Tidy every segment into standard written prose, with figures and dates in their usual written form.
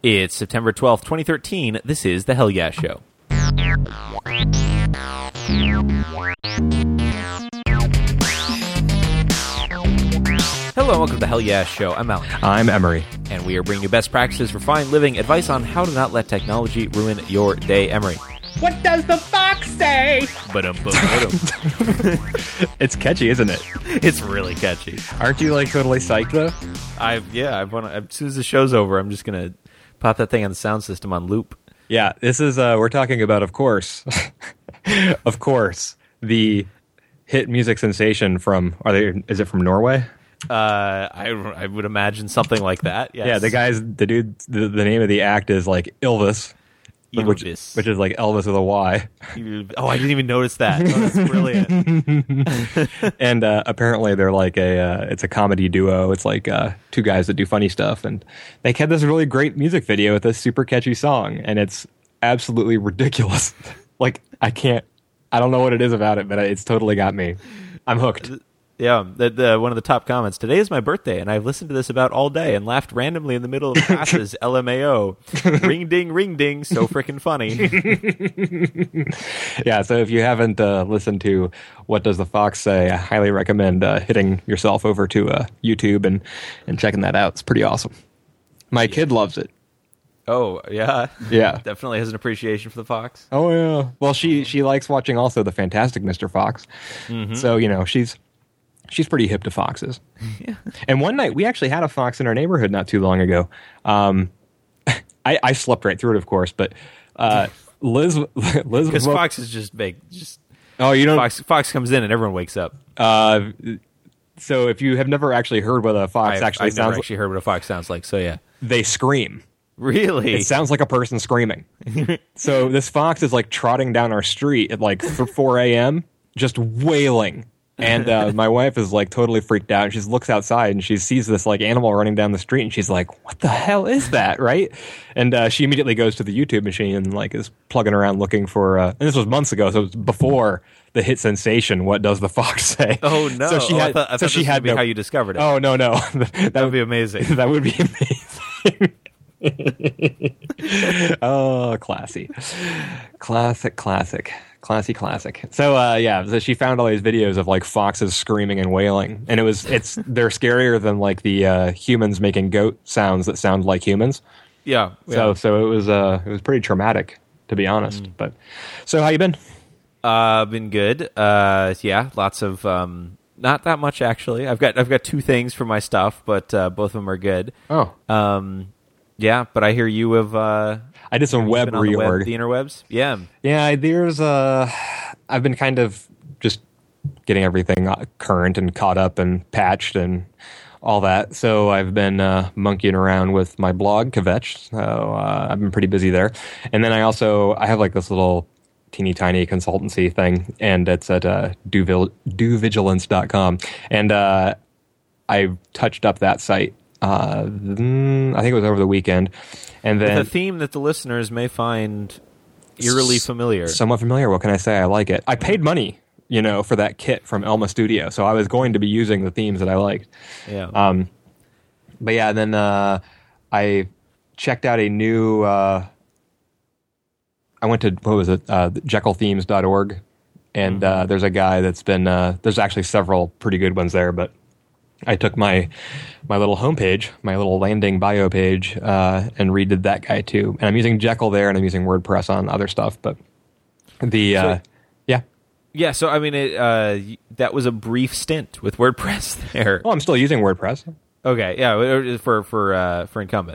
It's September 12th, 2013. This is The Hell Yeah Show. Hello and welcome to The Hell Yeah Show. I'm Alan. I'm Emery. And we are bringing you best practices for fine living, advice on how to not let technology ruin your day. Emery. What does the fox say? It's catchy, isn't it? It's really catchy. Aren't you like totally psyched though? As soon as the show's over, I'm just going to pop that thing on the sound system on loop. Yeah, this is, we're talking about, of course, the hit music sensation from, is it from Norway? I would imagine something like that, yes. Yeah, the name of the act is like Ylvis. Which is like Elvis with a Y. Oh, I didn't even notice that. Oh, that's brilliant. And apparently they're like it's a comedy duo. It's like two guys that do funny stuff. And they had this really great music video with this super catchy song. And it's absolutely ridiculous. Like, I don't know what it is about it, but it's totally got me. I'm hooked. Yeah, one of the top comments, today is my birthday, and I've listened to this about all day and laughed randomly in the middle of classes, LMAO. Ring ding, so freaking funny. Yeah, so if you haven't listened to What Does the Fox Say, I highly recommend hitting yourself over to YouTube and checking that out. It's pretty awesome. My kid loves it. Oh, yeah? Yeah. Definitely has an appreciation for the fox. Oh, yeah. Well, she likes watching also the Fantastic Mr. Fox. Mm-hmm. So, she's pretty hip to foxes. Yeah. And one night, we actually had a fox in our neighborhood not too long ago. I slept right through it, of course, but Liz was... Because fox is just big. Oh, you don't... Fox comes in and everyone wakes up. So if you have never actually heard what a fox I've sounds never actually heard what a fox sounds like, so yeah. They scream. Really? It sounds like a person screaming. So this fox is like trotting down our street at like 4 a.m., just wailing. And my wife is like totally freaked out. She looks outside and she sees this like animal running down the street and she's like, what the hell is that, right? And she immediately goes to the YouTube machine and like is plugging around looking for, and this was months ago, so it was before the hit sensation, What Does the Fox Say? Oh, no. So she had, I thought this would be how you discovered it. Oh, no. That would be amazing. That would be amazing. Oh, classy. Classic. So she found all these videos of like foxes screaming and wailing, and they're scarier than like the humans making goat sounds that sound like humans. Yeah. So it was pretty traumatic, to be honest. But so how you been? Been good. Lots of not that much actually. I've got two things for my stuff, but both of them are good. Oh. Yeah, but I hear you have. I did some web reorg. The interwebs? Yeah. Yeah, there's I've been kind of just getting everything current and caught up and patched and all that. So I've been monkeying around with my blog, Kvetch. So I've been pretty busy there. And then I have like this little teeny tiny consultancy thing, and it's at dovigilance.com. And I touched up that site. I think it was over the weekend, and then with a theme that the listeners may find eerily familiar. Somewhat familiar. What can I say? I like it. I paid money, for that kit from Elma Studio, so I was going to be using the themes that I liked. Yeah. But yeah, then I checked out a new. I went to jekyllthemes.org, and there's a guy that's been. There's actually several pretty good ones there, but. I took my little homepage, my little landing bio page, and redid that guy too. And I'm using Jekyll there, and I'm using WordPress on other stuff. But yeah. So I mean, that was a brief stint with WordPress there. Oh, I'm still using WordPress. Okay, yeah, for Incumbent.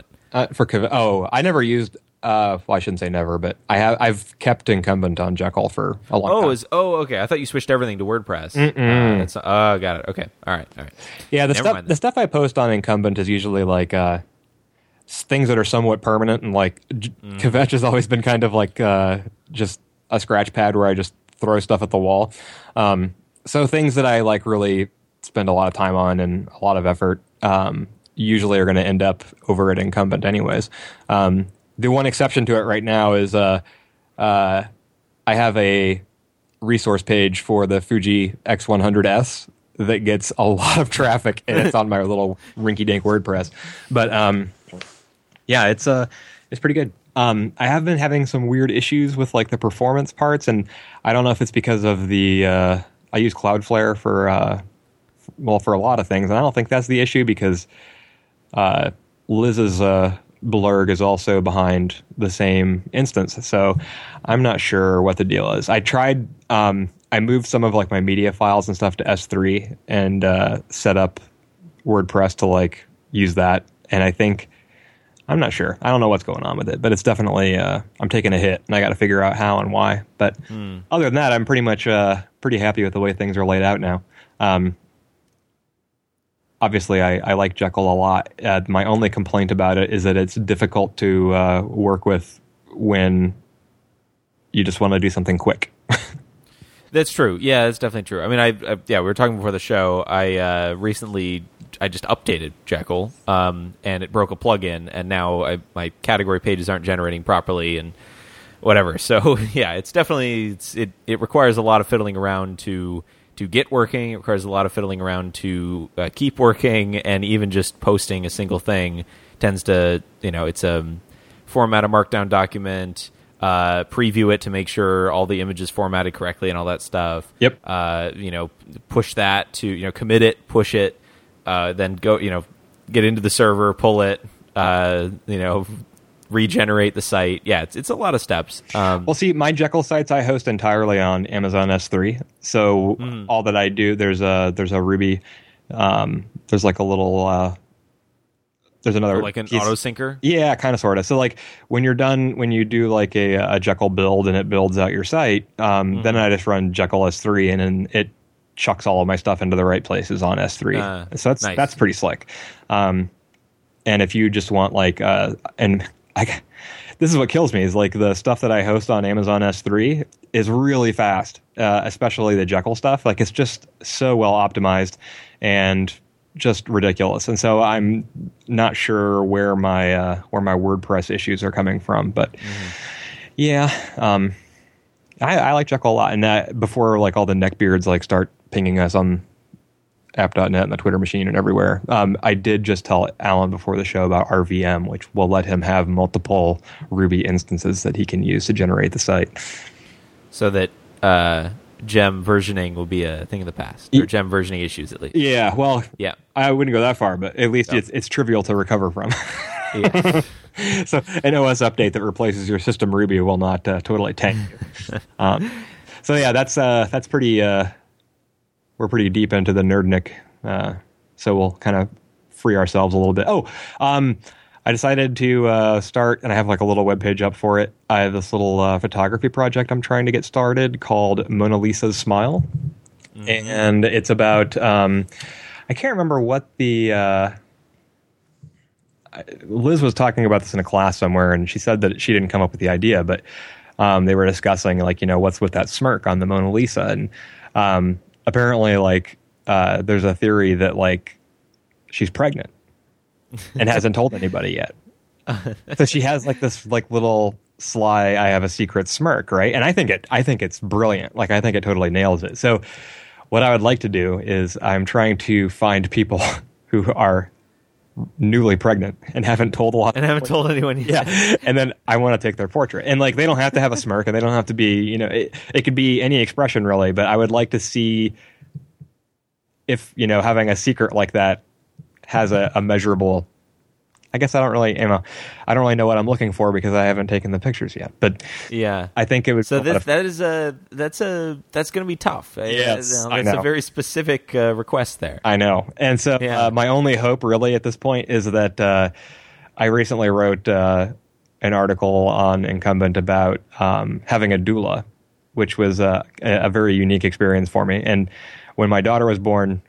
I never used. Well, I shouldn't say never, but I've kept Incumbent on Jekyll for a long time. Okay. I thought you switched everything to WordPress. Got it. Okay. All right. Yeah, the stuff I post on Incumbent is usually like things that are somewhat permanent, and like Kvetch has always been kind of like just a scratch pad where I just throw stuff at the wall. So things that I like really spend a lot of time on and a lot of effort usually are going to end up over at Incumbent anyways. The one exception to it right now is I have a resource page for the Fuji X100S that gets a lot of traffic, and it's on my little rinky-dink WordPress. But yeah, It's pretty good. I have been having some weird issues with like the performance parts, and I don't know if it's because of the. I use Cloudflare for a lot of things, and I don't think that's the issue because Liz's Blurg is also behind the same instance, so I'm not sure what the deal is. I tried. I moved some of like my media files and stuff to S3 and set up WordPress to like use that, and I think. I'm not sure. I don't know what's going on with it, but it's definitely I'm taking a hit, and I got to figure out how and why. But other than that, I'm pretty much pretty happy with the way things are laid out now. Obviously, I like Jekyll a lot. My only complaint about it is that it's difficult to work with when you just want to do something quick. That's true. Yeah, that's definitely true. I mean, we were talking before the show. I recently. I just updated Jekyll, and it broke a plugin, and now my category pages aren't generating properly, and whatever. So yeah, it's definitely it requires a lot of fiddling around to get working. It requires a lot of fiddling around to keep working, and even just posting a single thing tends to it's format a Markdown document, preview it to make sure all the images formatted correctly and all that stuff. Yep. Push that to commit it, push it. Then go, get into the server, pull it, regenerate the site. Yeah, it's a lot of steps. Well, see, my Jekyll sites I host entirely on Amazon S3. So all that I do, there's a Ruby, there's like a little, there's another like an auto syncer. Yeah, kind of, sort of. So like when you're done, when you do like a Jekyll build and it builds out your site, then I just run Jekyll S3 and then it chucks all of my stuff into the right places on S3. So that's pretty slick. And if you just want like, this is what kills me is like the stuff that I host on Amazon S3 is really fast, especially the Jekyll stuff. Like it's just so well optimized and just ridiculous. And so I'm not sure where my WordPress issues are coming from, but yeah, I like Jekyll a lot. And that before like all the neckbeards like start pinging us on app.net and the Twitter machine and everywhere. I did just tell Alan before the show about RVM, which will let him have multiple Ruby instances that he can use to generate the site. So that gem versioning will be a thing of the past, or gem versioning issues at least. Yeah, well, yeah, I wouldn't go that far, but at least it's trivial to recover from. Yeah. So an OS update that replaces your system Ruby will not totally tank you. So yeah, that's pretty. We're pretty deep into the nerdnik, so we'll kind of free ourselves a little bit. I decided to start, and I have like a little webpage up for it. I have this little photography project I'm trying to get started called Mona Lisa's Smile, and it's about I can't remember what the Liz was talking about this in a class somewhere, and she said that she didn't come up with the idea, but they were discussing like what's with that smirk on the Mona Lisa, and apparently, like, there's a theory that, like, she's pregnant and hasn't told anybody yet. So she has, like, this, like, little sly, I have a secret smirk, right? And I think it's brilliant. Like, I think it totally nails it. So what I would like to do is I'm trying to find people who are newly pregnant and haven't told told anyone yet. Yeah. And then I want to take their portrait, and like they don't have to have a smirk and they don't have to be it could be any expression really, but I would like to see if having a secret like that has a measurable. I guess I don't really know what I'm looking for because I haven't taken the pictures yet. But yeah, I think it would. So that's going to be tough. Yes, I know. It's a very specific request there. I know, and so my only hope really at this point is that I recently wrote an article on Incumbent about having a doula, which was a very unique experience for me. And when my daughter was born,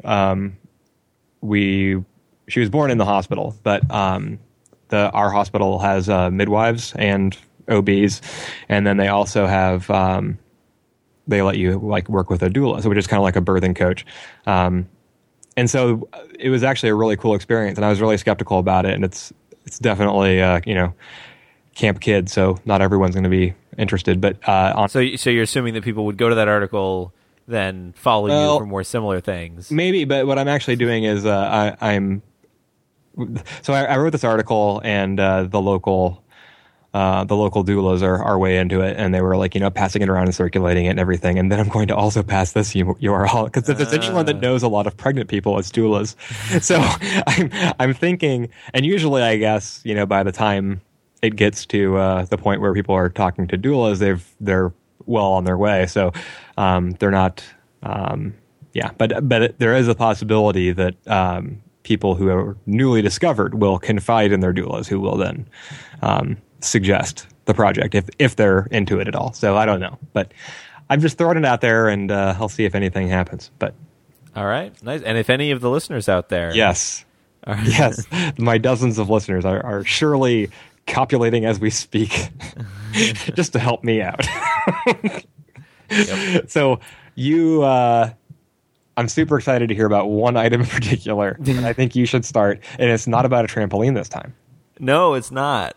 she was born in the hospital, but our hospital has midwives and OBs, and then they also have they let you like work with a doula, so which is kind of like a birthing coach. And so it was actually a really cool experience, and I was really skeptical about it. And it's definitely camp kid, so not everyone's going to be interested. But so you're assuming that people would go to that article, then follow you for more similar things. Maybe, but what I'm actually doing is I wrote this article, and the local the local doulas are way into it, and they were like, passing it around and circulating it and everything. And then I'm going to also pass this URL because if there's anyone that knows a lot of pregnant people, it's doulas. So I'm thinking, and usually I guess, by the time it gets to the point where people are talking to doulas, they're well on their way. So they're not, but there is a possibility that people who are newly discovered will confide in their doulas, who will then suggest the project if they're into it at all. So I don't know, but I've just thrown it out there, and I'll see if anything happens. But all right, nice. And if any of the listeners out there, yes, my dozens of listeners are surely copulating as we speak, just to help me out. Yep. So I'm super excited to hear about one item in particular, and I think you should start. And it's not about a trampoline this time. No, it's not.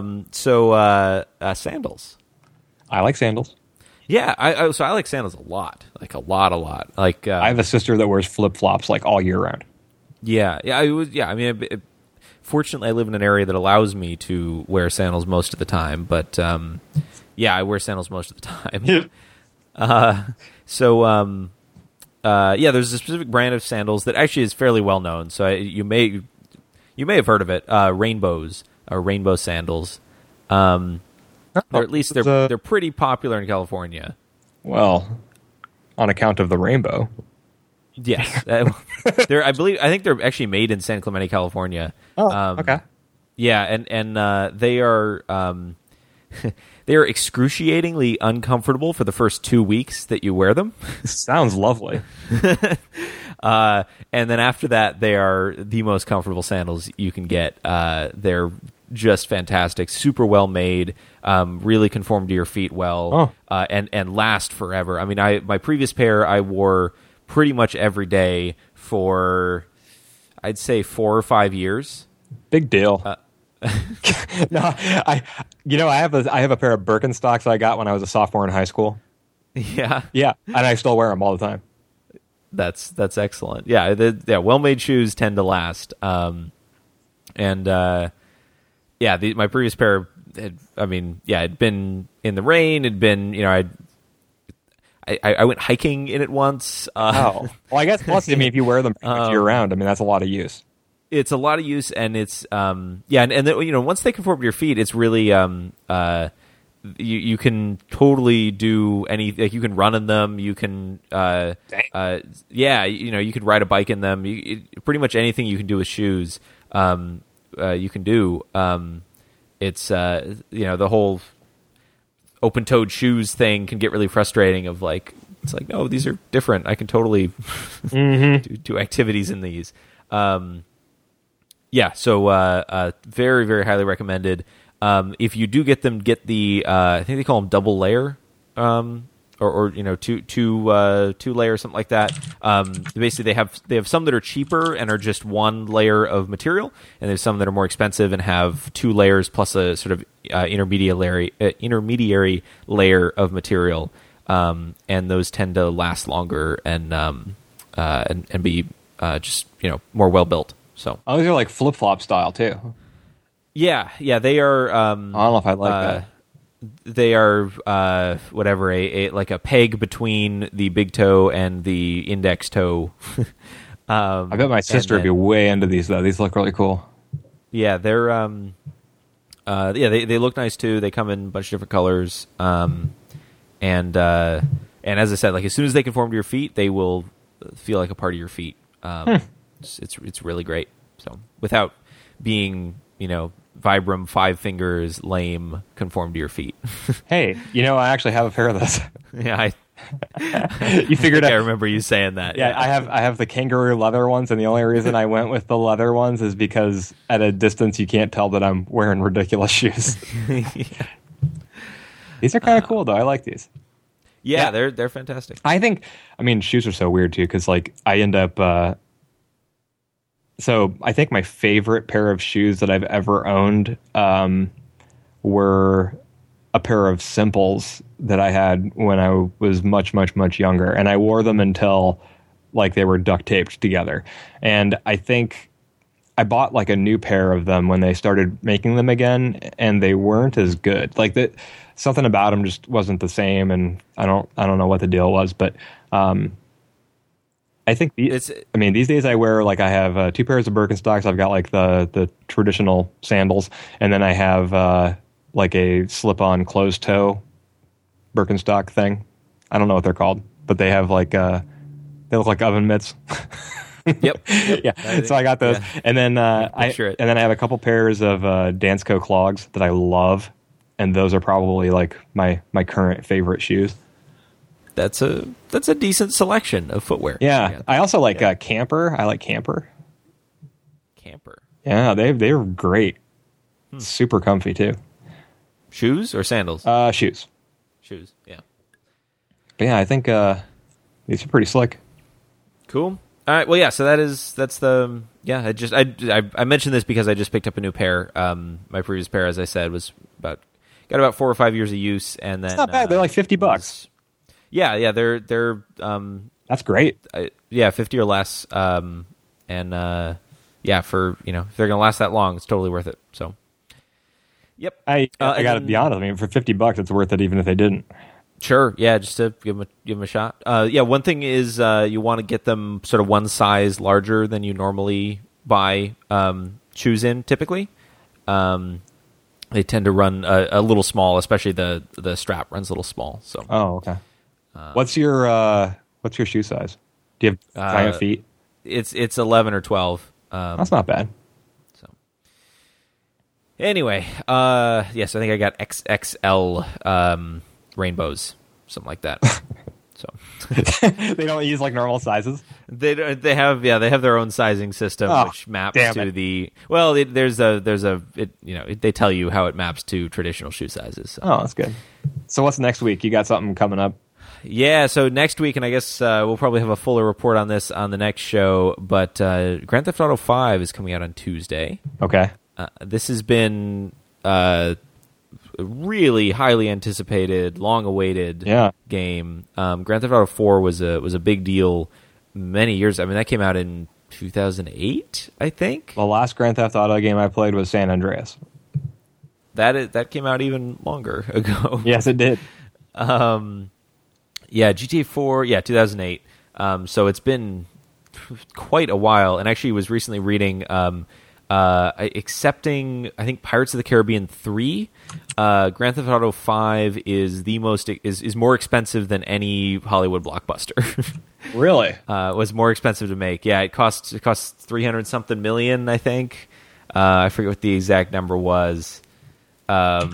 Sandals. I like sandals. Yeah, I like sandals a lot. Like a lot. Like I have a sister that wears flip flops like all year round. Yeah. I mean, fortunately, I live in an area that allows me to wear sandals most of the time. But I wear sandals most of the time. There's a specific brand of sandals that actually is fairly well known. So you may have heard of it. Rainbows or rainbow sandals. Or at least they're pretty popular in California. Well, on account of the rainbow. Yes, I think they're actually made in San Clemente, California. Oh, okay. Yeah, and they are they are excruciatingly uncomfortable for the first 2 weeks that you wear them. Sounds lovely. And then after that, they are the most comfortable sandals you can get. They're just fantastic, super well made, really conform to your feet well, and last forever. I mean, my previous pair I wore pretty much every day for, I'd say, 4 or 5 years. Big deal. No, I have a pair of Birkenstocks I got when I was a sophomore in high school. Yeah, and I still wear them all the time. That's excellent. Yeah, well-made shoes tend to last. My previous pair had been in the rain. Had been, I went hiking in it once. Well, I guess plus, if you wear them year round, that's a lot of use. It's a lot of use, and it's and then, once they conform to your feet, it's really you can totally do any, like, you can run in them, you can you could ride a bike in them. Pretty much anything you can do with shoes, you can do. It's the whole open-toed shoes thing can get really frustrating. Of like, it's like, no, these are different. I can totally do activities in these. Very, very highly recommended. If you do get them, get the I think they call them double layer, two layer, something like that. Basically, they have some that are cheaper and are just one layer of material, and there's some that are more expensive and have 2 layers plus a sort of intermediary layer of material. And those tend to last longer and be just more well built. So those are like flip flop style too. Yeah, they are. I don't know if I like that. They are whatever, like a peg between the big toe and the index toe. I bet my sister would be way into these though. These look really cool. Yeah, they're they look nice too. They come in a bunch of different colors. And as I said, like, as soon as they conform to your feet, they will feel like a part of your feet. It's really great. So without being, Vibram 5 fingers lame, conform to your feet. Hey, I actually have a pair of those. Yeah, you figured out. I remember you saying that. Yeah, I have the kangaroo leather ones, and the only reason I went with the leather ones is because at a distance you can't tell that I'm wearing ridiculous shoes. Yeah. These are kind of cool though. I like these. Yeah, they're fantastic. I think, shoes are so weird too, because like I end up. So I think my favorite pair of shoes that I've ever owned were a pair of Simples that I had when I was much, much, much younger, and I wore them until like they were duct taped together. And I think I bought like a new pair of them when they started making them again, and they weren't as good. Like that, something about them just wasn't the same, and I don't know what the deal was, but I think these days I wear like I have 2 pairs of Birkenstocks. I've got like the traditional sandals, and then I have like a slip-on closed-toe Birkenstock thing. I don't know what they're called, but they have like they look like oven mitts. Yep. Yeah. So I got those, and then I have a couple pairs of Dansko clogs that I love, and those are probably like my current favorite shoes. That's a decent selection of footwear. Yeah. I also like Camper. I like Camper. Camper. Yeah, they're great. Super comfy too. Shoes or sandals? Shoes. Shoes. Yeah. But yeah, I think these are pretty slick. Cool. All right. Well, yeah. So that's the I mentioned this because I just picked up a new pair. My previous pair, as I said, was got about 4 or 5 years of use, and then it's not bad. They're like $50. Yeah. They're that's great. 50 or less. For if they're gonna last that long, it's totally worth it. So. Yep. I got to be honest. I mean, for $50, it's worth it, even if they didn't. Sure, yeah, just to give them a shot. One thing is you want to get them sort of one size larger than you normally buy shoes in. Typically, they tend to run a little small, especially the strap runs a little small. So, okay. What's your shoe size? Do you have giant feet? It's 11 or 12. That's not bad. So, anyway, yes, I think I got XXL. Rainbows, something like that. So they don't use like normal sizes. They have their own sizing system, which maps to the they tell you how it maps to traditional shoe sizes. So. Oh, that's good. So what's next week? You got something coming up? Yeah, so next week, and I guess we'll probably have a fuller report on this on the next show. But Grand Theft Auto 5 is coming out on Tuesday. Okay. This has been. Really highly anticipated, long-awaited game. Grand Theft Auto 4 was a big deal many years. I mean, that came out in 2008, I think. The last Grand Theft Auto game I played was San Andreas. That came out even longer ago. Yes, it did. GTA 4, 2008. So it's been quite a while, and actually was recently reading. Excepting, I think, Pirates of the Caribbean 3, Grand Theft Auto 5 is more expensive than any Hollywood blockbuster. Really? Was more expensive to make. Yeah, it costs $300-something million, I think. I forget what the exact number was. Let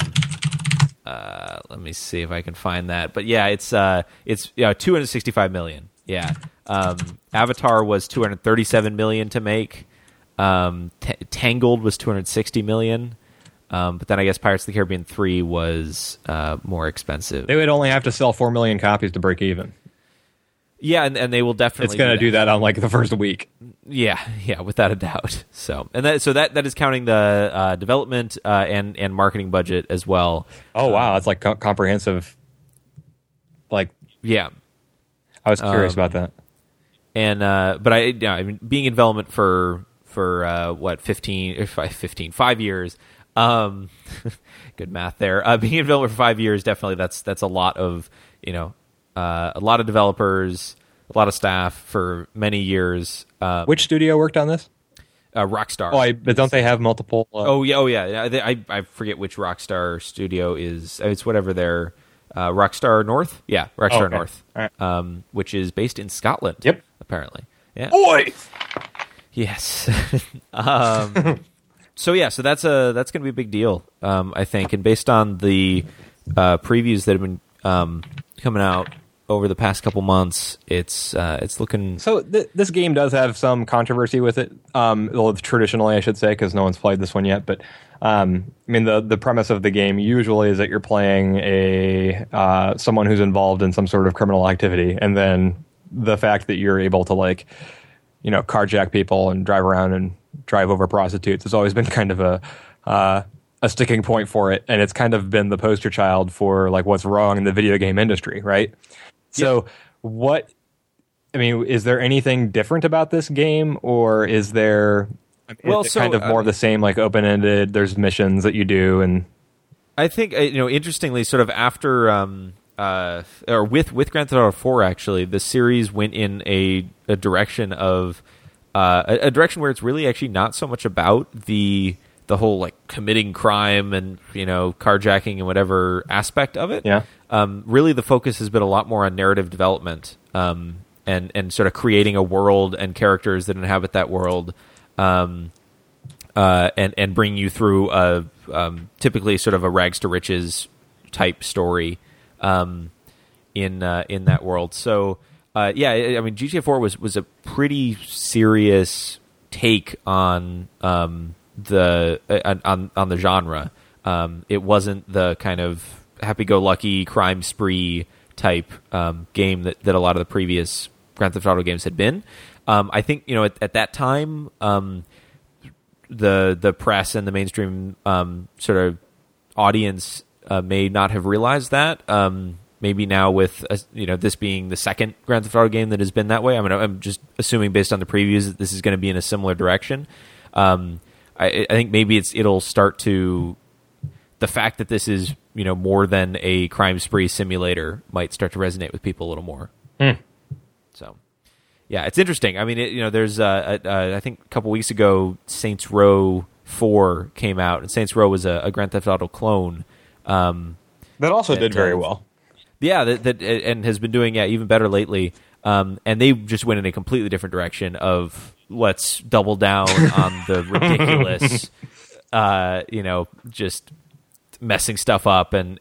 me see if I can find that. But yeah, it's $265 million. Yeah. Avatar was $237 million to make. Tangled was $260 million, but then I guess Pirates of the Caribbean 3 was more expensive. They would only have to sell 4 million copies to break even. Yeah, and they will definitely. It's going to do that on like the first week. Yeah, without a doubt. So that is counting the development and marketing budget as well. Oh wow, it's like comprehensive. Like yeah, I was curious about that. And but I mean, being in development for 5 years. Good math there. Being in development for 5 years, definitely that's a lot of a lot of developers, a lot of staff for many years. Which studio worked on this? Rockstar. But don't they have multiple? Oh yeah. I forget which Rockstar studio is. It's whatever their Rockstar North. Yeah, Rockstar North, right. Which is based in Scotland. Yep. Apparently. Yeah. Boy. Yes. So that's going to be a big deal, I think, and based on the previews that have been coming out over the past couple months, it's looking. So this game does have some controversy with it. Well, traditionally, I should say, because no one's played this one yet. But I mean, the premise of the game usually is that you're playing someone who's involved in some sort of criminal activity, and then the fact that you're able to carjack people and drive around and drive over prostitutes has always been kind of a sticking point for it, and it's kind of been the poster child for like what's wrong in the video game industry, right? So is there anything different about this game, or is there Well, it's kind of more of the same, like open-ended. There's missions that you do, and I think interestingly, sort of after or with Grand Theft Auto 4, actually, the series went in a direction of a direction where it's really actually not so much about the whole like committing crime and carjacking and whatever aspect of it. Yeah. Really, the focus has been a lot more on narrative development and sort of creating a world and characters that inhabit that world. And bring you through a typically sort of a rags to riches type story in that world. So I mean, GTA 4 was a pretty serious take on the genre. It wasn't the kind of happy-go-lucky crime spree type game that a lot of the previous Grand Theft Auto games had been. I think at that time. The press and the mainstream sort of audience may not have realized that. Maybe now with this being the second Grand Theft Auto game that has been that way. I mean, I'm just assuming based on the previews that this is going to be in a similar direction. I think maybe it'll start to the fact that this is more than a crime spree simulator might start to resonate with people a little more. So. Yeah, it's interesting. I mean, there's I think a couple weeks ago, Saints Row 4 came out, and Saints Row was a Grand Theft Auto clone. That also did very well. Yeah, that and has been doing even better lately. And they just went in a completely different direction of let's double down on the ridiculous, just messing stuff up and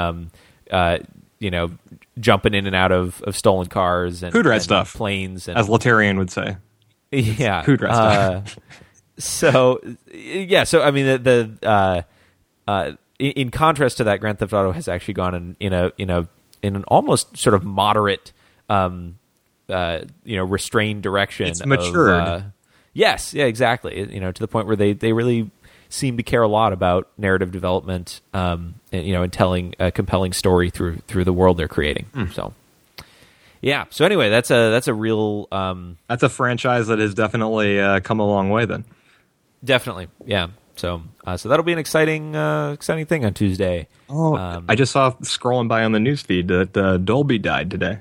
jumping in and out of stolen cars and hood rat and stuff, planes, and, as Letarian would say. Yeah, hood rat stuff. So I mean, in contrast to that, Grand Theft Auto has actually gone in an almost sort of moderate, restrained direction. It's matured. Yes, yeah, exactly. To the point where they really seem to care a lot about narrative development, and telling a compelling story through the world they're creating. So, yeah. So anyway, that's a real that's a franchise that has definitely come a long way. Then, definitely, yeah. So that'll be an exciting thing on Tuesday. Oh, I just saw scrolling by on the newsfeed that Dolby died today.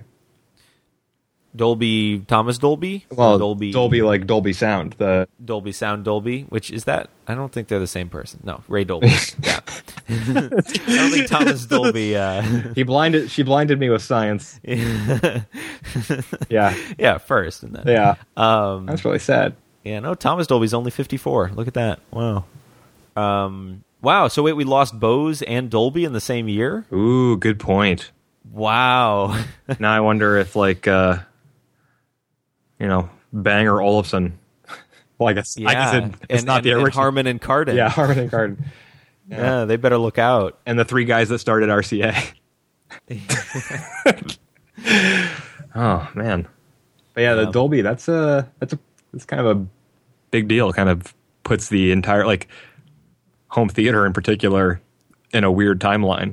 Dolby, Thomas Dolby? Well, Dolby like Dolby Sound. The Dolby Sound Dolby, which is that? I don't think they're the same person. No, Ray Dolby. Yeah. I don't think Thomas Dolby... She blinded me with science. Yeah. Yeah, first. And then, yeah. That's really sad. Yeah, no, Thomas Dolby's only 54. Look at that. Wow. Wow, so wait, we lost Bose and Dolby in the same year? Ooh, good point. Wow. Now I wonder if, like... Bang or Olufsen. Well, I guess it's not the original. And Harman and Kardon. Yeah, Harman and Kardon. Yeah, they better look out. And the three guys that started RCA. Oh man, but yeah, the Dolby. That's kind of a big deal. Kind of puts the entire home theater in particular in a weird timeline.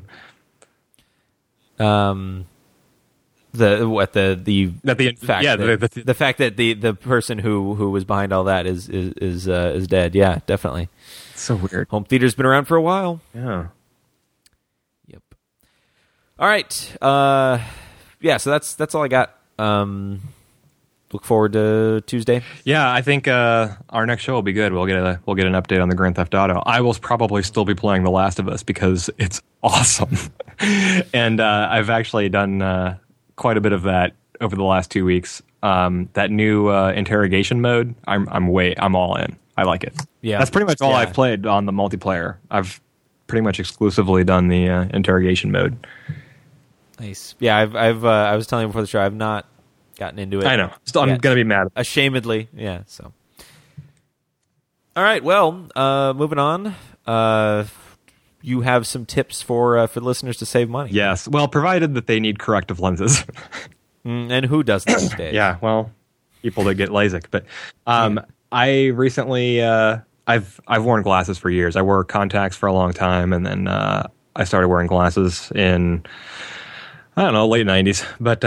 The fact that the person who was behind all that is dead. Yeah, definitely. So weird. Home theater's been around for a while. Yeah. Yep. All right. So that's all I got. Look forward to Tuesday. Yeah, I think our next show will be good. We'll get an update on the Grand Theft Auto. I will probably still be playing The Last of Us because it's awesome, and I've actually done quite a bit of that over the last 2 weeks. That new interrogation mode, I'm all in. I like it. Yeah, that's pretty much all I've played on the multiplayer. I've pretty much exclusively done the interrogation mode. Nice. Yeah, I was telling you before the show, I've not gotten into it. I know. I'm going to be mad. Ashamedly. Yeah, so. All right, well, moving on. You have some tips for listeners to save money. Yes. Well, provided that they need corrective lenses. And who doesn't these days? Yeah, well, people that get LASIK. But I recently, I've worn glasses for years. I wore contacts for a long time, and then I started wearing glasses in, I don't know, late 90s. But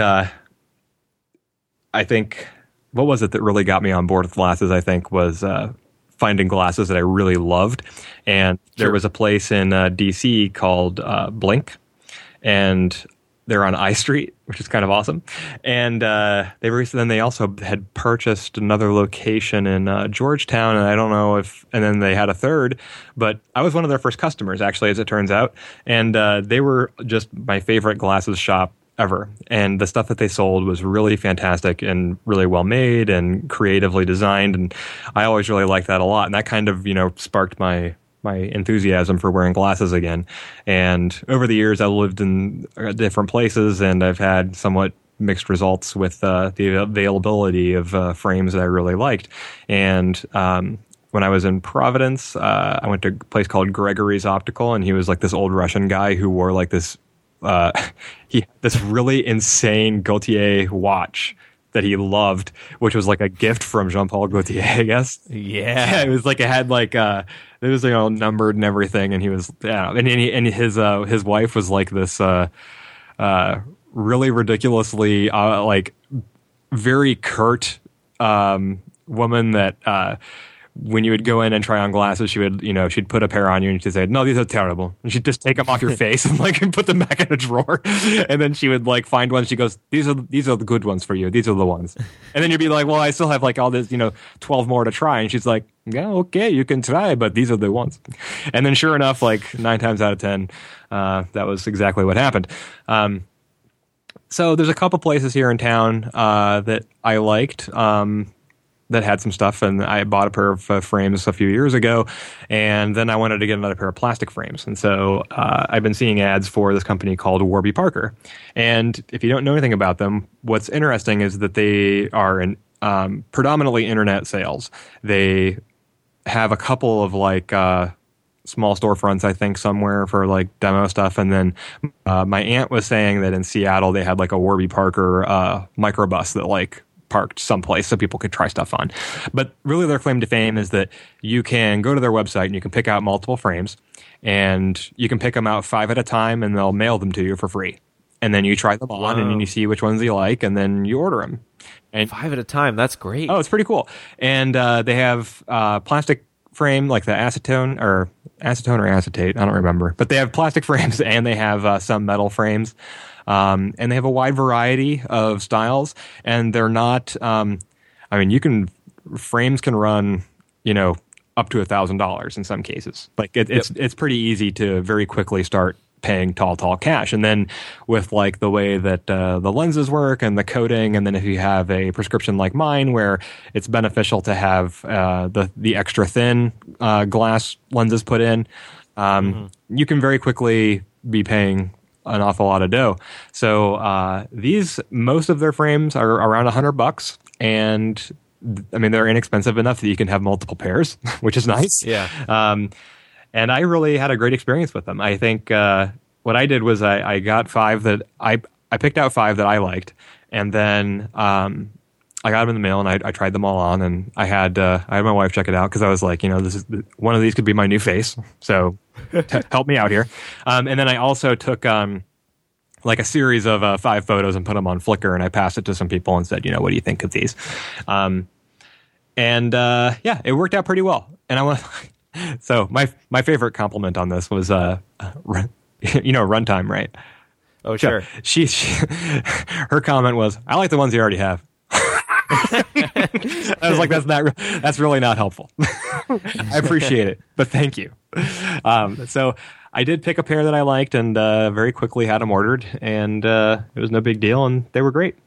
I think, what was it that really got me on board with glasses, I think, was finding glasses that I really loved. And there Sure. was a place in DC called Blink, and they're on I Street, which is kind of awesome. And they also had purchased another location in Georgetown, and I don't know and then they had a third, but I was one of their first customers, actually, as it turns out. And they were just my favorite glasses shop ever. And the stuff that they sold was really fantastic and really well made and creatively designed. And I always really liked that a lot. And that kind of, sparked my enthusiasm for wearing glasses again. And over the years, I lived in different places, and I've had somewhat mixed results with the availability of frames that I really liked. And when I was in Providence, I went to a place called Gregory's Optical, and he was like this old Russian guy who wore like this this really insane Gaultier watch that he loved, which was like a gift from Jean-Paul Gaultier, I guess. Yeah. It was like, it had like it was numbered and everything, and he was and his wife was like this really ridiculously like very curt woman that when you would go in and try on glasses, she would, she'd put a pair on you and she'd say, "No, these are terrible." And she'd just take them off your face and like put them back in a drawer. And then she would like find one. She goes, these are the good ones for you. These are the ones. And then you'd be like, "Well, I still have like all this, 12 more to try." And she's like, "Yeah, okay, you can try, but these are the ones." And then sure enough, like 9 times out of 10, that was exactly what happened. So there's a couple places here in town that I liked. That had some stuff, and I bought a pair of frames a few years ago, and then I wanted to get another pair of plastic frames. And so I've been seeing ads for this company called Warby Parker. And if you don't know anything about them, what's interesting is that they are in predominantly internet sales. They have a couple of like small storefronts, I think, somewhere for like demo stuff. And then my aunt was saying that in Seattle they had like a Warby Parker microbus that like parked someplace so people could try stuff on. But really their claim to fame is that you can go to their website and you can pick out multiple frames, and you can pick them out 5 at a time, and they'll mail them to you for free. And then you try them on, and then you see which ones you like, and then you order them. And 5 at a time. That's great. Oh, it's pretty cool. And they have plastic frame, like the acetone or acetate, I don't remember. But they have plastic frames, and they have some metal frames. And they have a wide variety of styles, and they're not, frames can run, up to $1,000 in some cases. Like it's pretty easy to very quickly start paying tall cash. And then with like the way that the lenses work and the coating, and then if you have a prescription like mine where it's beneficial to have the extra thin glass lenses put in, you can very quickly be paying an awful lot of dough. So most of their frames are around $100, and they're inexpensive enough that you can have multiple pairs, which is nice. Yeah. And I really had a great experience with them. I think what I did was I got 5 that I picked out 5 that I liked, and then I got them in the mail, and I tried them all on, and I had my wife check it out because I was like, this is one of these could be my new face, so help me out here. And then I also took like a series of 5 photos and put them on Flickr, and I passed it to some people and said, what do you think of these? It worked out pretty well. And I want so my favorite compliment on this was runtime, right? Oh, sure. She her comment was, "I like the ones you already have." I was like, that's really not helpful. I appreciate it, but thank you. So I did pick a pair that I liked, and very quickly had them ordered, and it was no big deal, and they were great.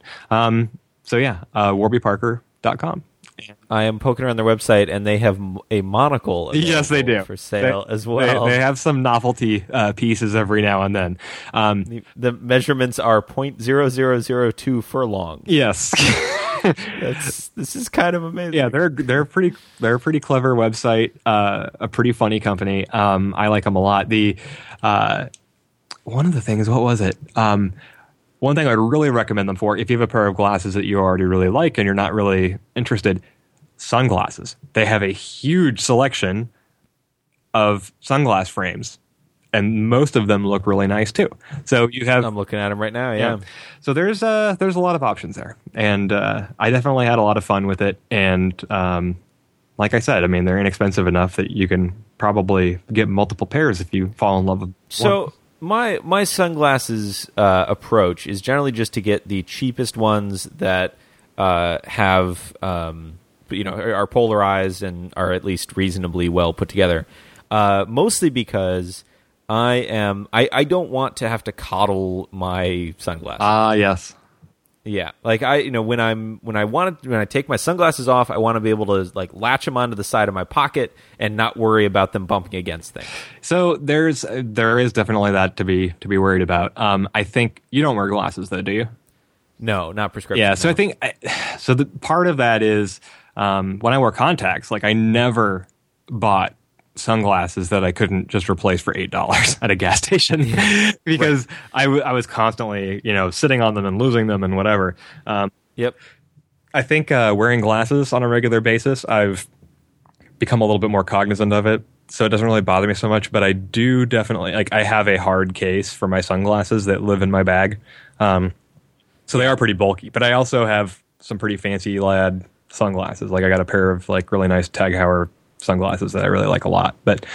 warbyparker.com. I am poking around their website, and they have a monocle. Yes, they do. For sale as well. They have some novelty pieces every now and then. The measurements are 0.0002 furlong. Yes. This is kind of amazing. Yeah, they're a pretty clever website, a pretty funny company. I like them a lot. One of the things, what was it? One thing I'd really recommend them for, if you have a pair of glasses that you already really like and you're not really interested, sunglasses. They have a huge selection of sunglass frames, and most of them look really nice too. So you have, I'm looking at them right now. Yeah. So there's a lot of options there, and I definitely had a lot of fun with it. And like I said, I mean, they're inexpensive enough that you can probably get multiple pairs if you fall in love with So one. my sunglasses approach is generally just to get the cheapest ones that have are polarized and are at least reasonably well put together. Mostly because I don't want to have to coddle my sunglasses. Yes. Yeah, like when I take my sunglasses off, I want to be able to like latch them onto the side of my pocket and not worry about them bumping against things. So there is definitely that to be worried about. I think you don't wear glasses though, do you? No, not prescription. Yeah, so no. I think the part of that is when I wear contacts, like I never bought sunglasses that I couldn't just replace for $8 at a gas station because I was constantly, sitting on them and losing them and whatever. Yep. I think wearing glasses on a regular basis, I've become a little bit more cognizant of it, so it doesn't really bother me so much. But I do definitely, I have a hard case for my sunglasses that live in my bag, so they are pretty bulky. But I also have some pretty fancy lad sunglasses. Like I got a pair of like really nice Tag Heuer sunglasses that I really like a lot. But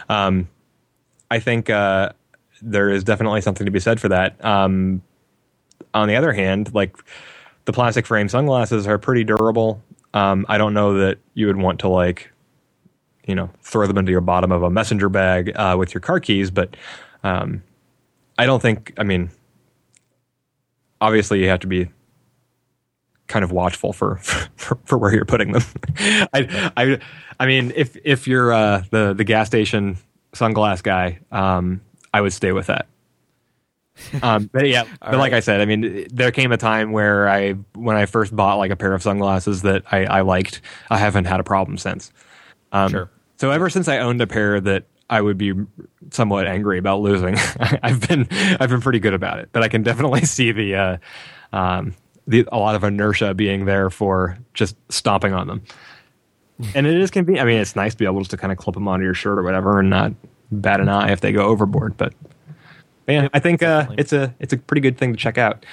I think there is definitely something to be said for that. On the other hand, like the plastic frame sunglasses are pretty durable. I don't know that you would want to throw them into your bottom of a messenger bag with your car keys, but I don't think, obviously you have to be kind of watchful for where you're putting them. I mean, if you're the gas station sunglass guy, I would stay with that. But yeah, but like I said, I mean, there came a time where when I first bought like a pair of sunglasses that I liked, I haven't had a problem since. Sure. So ever since I owned a pair that I would be somewhat angry about losing, I've been pretty good about it. But I can definitely see a lot of inertia being there for just stomping on them. And it is convenient. I mean, it's nice to be able just to kind of clip them onto your shirt or whatever and not bat an eye if they go overboard. But yeah, I think it's a pretty good thing to check out.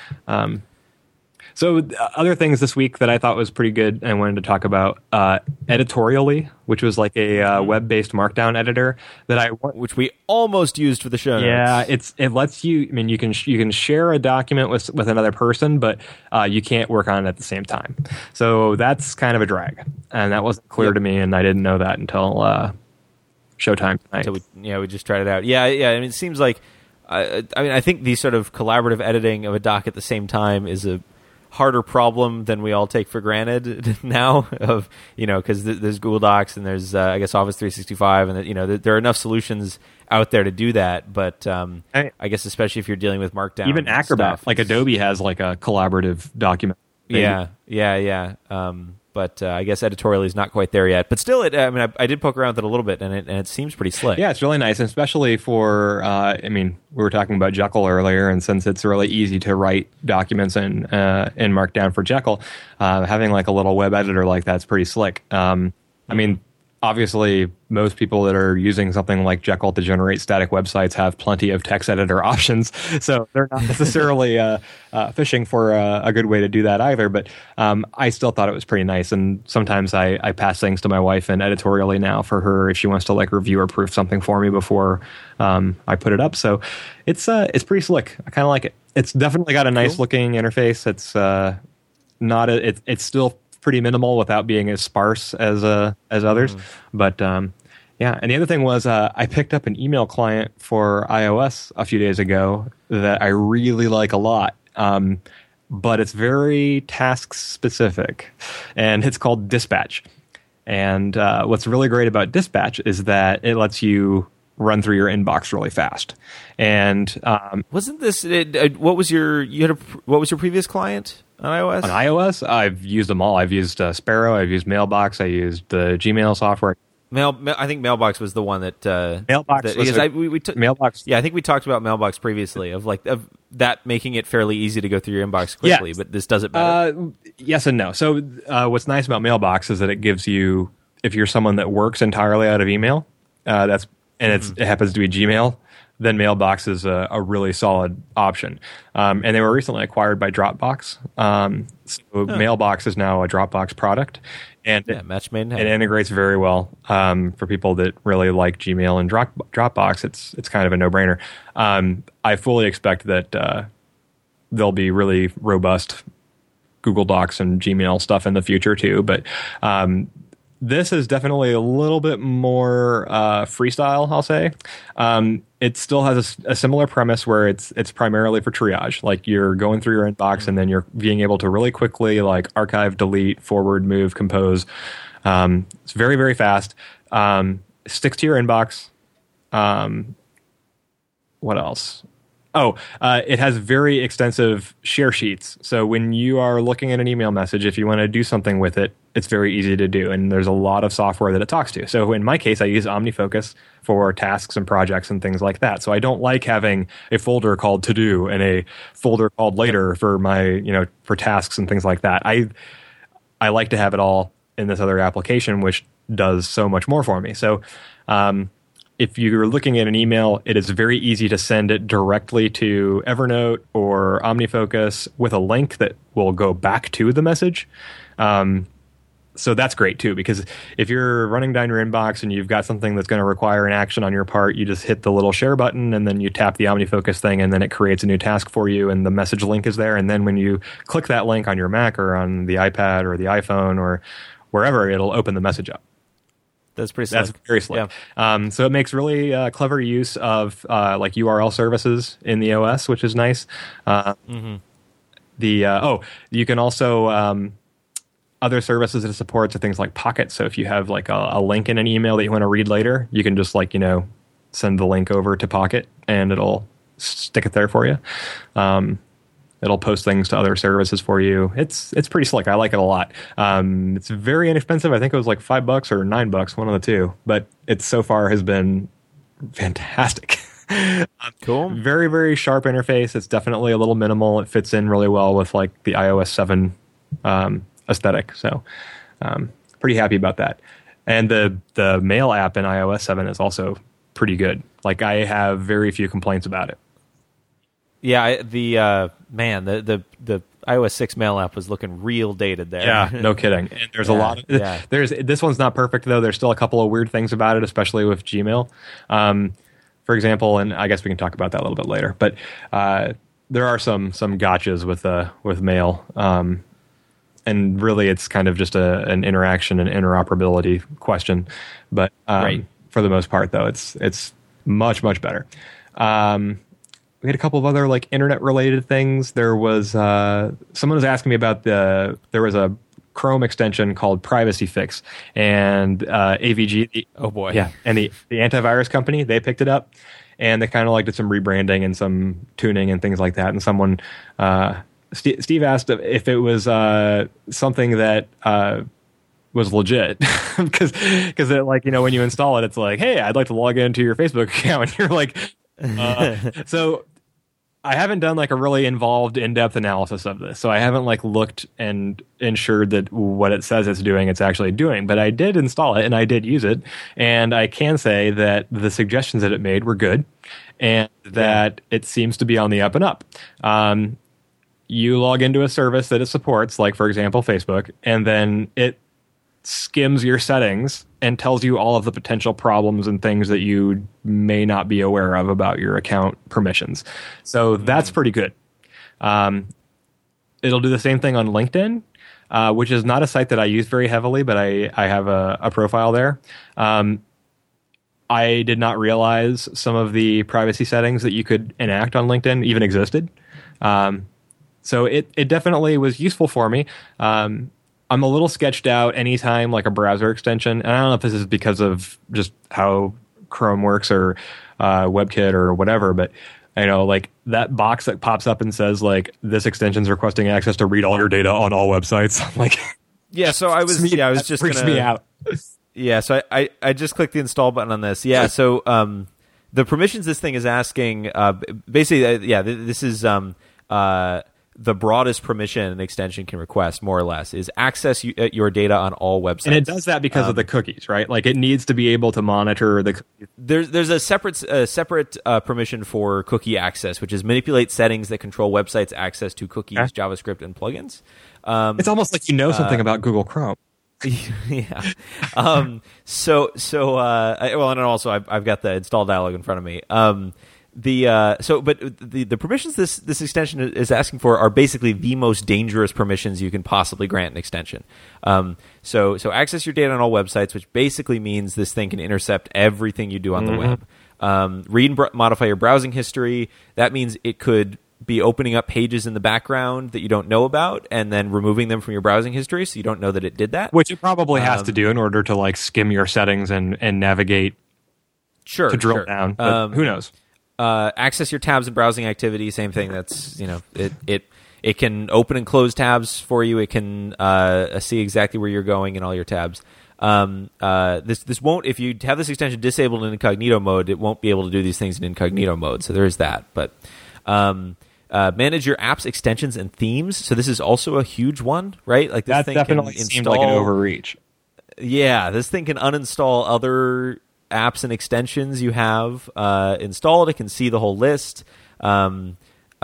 So other things this week that I thought was pretty good and I wanted to talk about, Editorially, which was like a web-based Markdown editor which we almost used for the show notes. Yeah, it lets you. I mean, you can share a document with another person, but you can't work on it at the same time. So that's kind of a drag, and that wasn't clear to me, and I didn't know that until Showtime tonight. So we just tried it out. Yeah. I mean, it seems like I think the sort of collaborative editing of a doc at the same time is a harder problem than we all take for granted now, of because there's Google Docs and there's I guess Office 365 and there are enough solutions out there to do that, but I guess especially if you're dealing with Markdown, even Acrobat, stuff, like Adobe has like a collaborative document. Yeah. But I guess Editorially is not quite there yet. But still, I did poke around with it a little bit, and it seems pretty slick. Yeah, it's really nice, and especially for, we were talking about Jekyll earlier, and since it's really easy to write documents in Markdown for Jekyll, having like a little web editor like that's pretty slick. Obviously, most people that are using something like Jekyll to generate static websites have plenty of text editor options, so they're not necessarily fishing for a good way to do that either. But I still thought it was pretty nice, and sometimes I pass things to my wife in Editorially now for her if she wants to like review or proof something for me before I put it up. So it's pretty slick. I kind of like it. It's definitely got a nice looking interface. It's it's still pretty minimal without being as sparse as others. But yeah, and the other thing was I picked up an email client for iOS a few days ago that I really like a lot. But it's very task specific, and it's called Dispatch. And what's really great about Dispatch is that it lets you run through your inbox really fast. And wasn't this what was your previous client on iOS? On iOS, I've used them all. I've used Sparrow, I've used Mailbox, I used the Gmail software. I think Mailbox was the one that Mailbox Mailbox. Yeah, I think we talked about Mailbox previously of that making it fairly easy to go through your inbox quickly. Yes. But this does it better. Yes and no. So what's nice about Mailbox is that it gives you, if you're someone that works entirely out of email, it happens to be Gmail, then Mailbox is a really solid option. And they were recently acquired by Dropbox. So Mailbox is now a Dropbox product. And match made in it heaven. integrates very well for people that really like Gmail and Dropbox. It's kind of a no-brainer. I fully expect that there'll be really robust Google Docs and Gmail stuff in the future too. But this is definitely a little bit more freestyle, I'll say. It still has a similar premise where it's primarily for triage. Like you're going through your inbox and then you're being able to really quickly like archive, delete, forward, move, compose. It's very, very fast. Sticks to your inbox. What else? It has very extensive share sheets. So when you are looking at an email message, if you want to do something with it, it's very easy to do. And there's a lot of software that it talks to. So in my case, I use OmniFocus for tasks and projects and things like that. So I don't like having a folder called to do and a folder called later for my, for tasks and things like that. I like to have it all in this other application, which does so much more for me. So, if you're looking at an email, it is very easy to send it directly to Evernote or OmniFocus with a link that will go back to the message. So that's great too, because if you're running down your inbox and you've got something that's going to require an action on your part, you just hit the little share button and then you tap the OmniFocus thing and then it creates a new task for you and the message link is there. And then when you click that link on your Mac or on the iPad or the iPhone or wherever, it'll open the message up. That's pretty slick. That's very slick. Yeah. So it makes really clever use of like URL services in the OS, which is nice. You can also other services it supports are things like Pocket. So if you have like a link in an email that you want to read later, you can just send the link over to Pocket and it'll stick it there for you. It'll post things to other services for you. It's pretty slick. I like it a lot. It's very inexpensive. I think it was like $5 or $9, one of the two. But it so far has been fantastic. Cool. Very, very sharp interface. It's definitely a little minimal. It fits in really well with like the iOS 7 aesthetic. So pretty happy about that. And the Mail app in iOS 7 is also pretty good. Like I have very few complaints about it. Yeah, the iOS 6 Mail app was looking real dated there. Yeah, no kidding. And there's a lot of this one's not perfect though. There's still a couple of weird things about it, especially with Gmail. For example, and I guess we can talk about that a little bit later. But there are some gotchas with Mail. And really, it's kind of just an interaction and interoperability question. But for the most part, though, it's much, much better. We had a couple of other like internet related things. There was someone was asking me about there was a Chrome extension called Privacy Fix, and AVG. Oh boy, yeah, and the antivirus company, they picked it up, and they kind of like did some rebranding and some tuning and things like that. And someone, Steve asked if it was something that was legit, because when you install it, it's like, hey, I'd like to log into your Facebook account, and you're like. So I haven't done like a really involved in-depth analysis of this. So I haven't like looked and ensured that what it says it's doing, it's actually doing. But I did install it and I did use it. And I can say that the suggestions that it made were good and that it seems to be on the up and up. You log into a service that it supports, like for example, Facebook, and then it skims your settings and tells you all of the potential problems and things that you may not be aware of about your account permissions. So that's pretty good. It'll do the same thing on LinkedIn, which is not a site that I use very heavily, but I have a profile there. I did not realize some of the privacy settings that you could enact on LinkedIn even existed. So it definitely was useful for me. I'm a little sketched out anytime like a browser extension. And I don't know if this is because of just how Chrome works or WebKit or whatever, but like that box that pops up and says like this extension's requesting access to read all your data on all websites. I'm like, yeah. So I was just freaks me out. Yeah. So I just clicked the install button on this. Yeah. So the permissions this thing is asking, basically, this is the broadest permission an extension can request, more or less, is access your data on all websites. And it does that because of the cookies, right? Like it needs to be able to monitor the. There's a separate permission for cookie access, which is manipulate settings that control websites' access to cookies, JavaScript, and plugins. It's almost like you know something about Google Chrome. Yeah. Well, and also I've got the install dialog in front of me. The permissions this extension is asking for are basically the most dangerous permissions you can possibly grant an extension. So access your data on all websites, which basically means this thing can intercept everything you do on the web. Read and modify your browsing history. That means it could be opening up pages in the background that you don't know about and then removing them from your browsing history so you don't know that it did that. Which it probably has to do in order to like skim your settings and navigate to drill down. But who knows? Access your tabs and browsing activity, same thing. That's, it can open and close tabs for you. It can see exactly where you're going in all your tabs. This won't, if you have this extension disabled in incognito mode, it won't be able to do these things in incognito mode. So there is that. But manage your apps, extensions, and themes. So this is also a huge one, right? Like this that thing definitely can seems like an overreach. Yeah, this thing can uninstall other apps and extensions you have installed. It can see the whole list of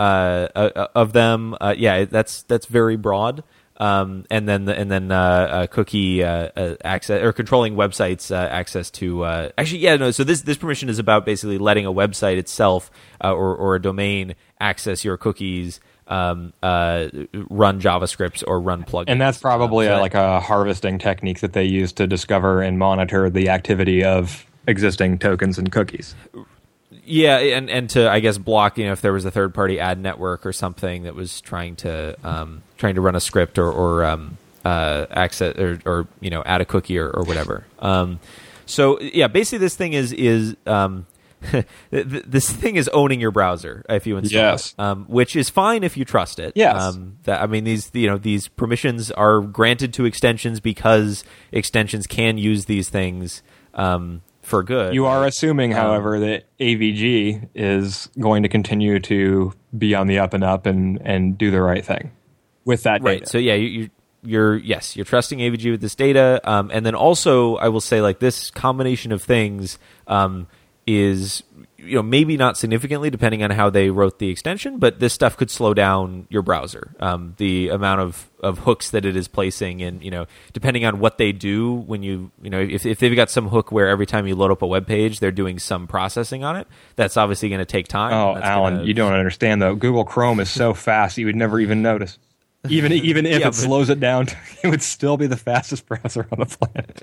them. That's very broad. And then cookie access or controlling websites access to So this permission is about basically letting a website itself or a domain access your cookies, run JavaScript or run plugins. And that's probably like a harvesting technique that they use to discover and monitor the activity of existing tokens and cookies. Yeah, and to, I guess, block, if there was a third-party ad network or something that was trying to run a script or access or add a cookie or whatever. Basically this thing is this thing is owning your browser if you install it, which is fine if you trust it. Yes. These permissions are granted to extensions because extensions can use these things for good. You are assuming, however, that AVG is going to continue to be on the up and up and do the right thing with that data. Right. So yeah, you're trusting AVG with this data, and then also I will say, like, this combination of things is maybe not significantly depending on how they wrote the extension, but this stuff could slow down your browser. The amount of hooks that it is placing, and depending on what they do when if they've got some hook where every time you load up a web page they're doing some processing on it, that's obviously going to take time. Oh, Alan, you don't understand though. Google Chrome is so fast you would never even notice. Even if it slows it down, it would still be the fastest browser on the planet.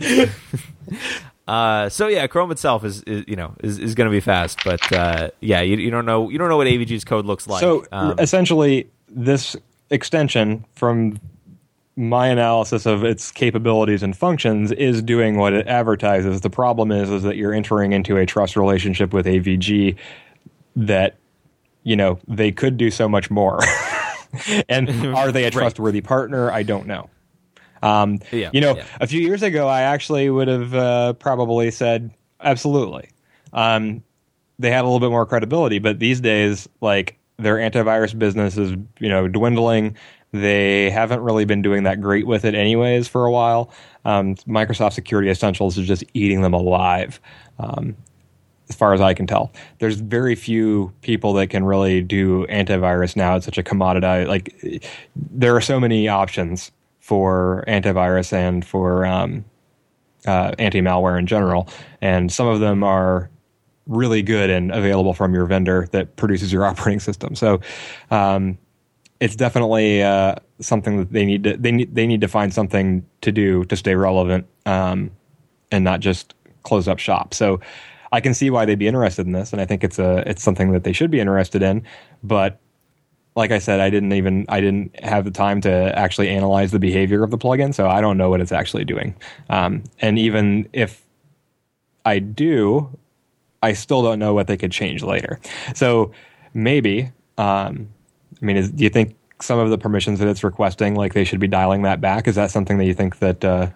Chrome itself is going to be fast, but you don't know what AVG's code looks like. So essentially, this extension, from my analysis of its capabilities and functions, is doing what it advertises. The problem is that you're entering into a trust relationship with AVG that they could do so much more. And are they a trustworthy partner? I don't know. A few years ago, I actually would have probably said absolutely. They had a little bit more credibility, but these days, like, their antivirus business is dwindling. They haven't really been doing that great with it, anyways, for a while. Microsoft Security Essentials is just eating them alive, as far as I can tell. There's very few people that can really do antivirus now. It's such a commoditized. Like, there are so many options for antivirus and for anti-malware in general, and some of them are really good and available from your vendor that produces your operating system. So it's definitely something that they need to find something to do to stay relevant, and not just close up shop. So I can see why they'd be interested in this, and I think it's something that they should be interested in, but like I said, I didn't have the time to actually analyze the behavior of the plugin, so I don't know what it's actually doing. And even if I do, I still don't know what they could change later. So maybe, do you think some of the permissions that it's requesting, like, they should be dialing that back? Is that something that you think that?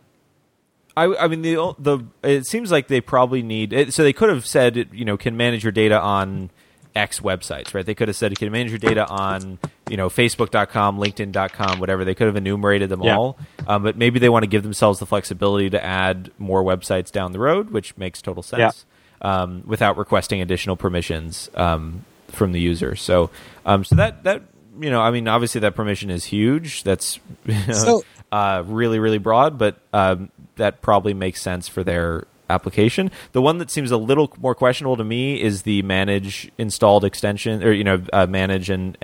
It seems like they probably need. So they could have said, can manage your data on X websites, right? They could have said you can manage your data on Facebook.com, LinkedIn.com, whatever. They could have enumerated them Yeah. all, but maybe they want to give themselves the flexibility to add more websites down the road, which makes total sense, without requesting additional permissions from the user. So that obviously that permission is huge. That's really, really broad, but that probably makes sense for their application. The one that seems a little more questionable to me is the manage installed extension, or manage and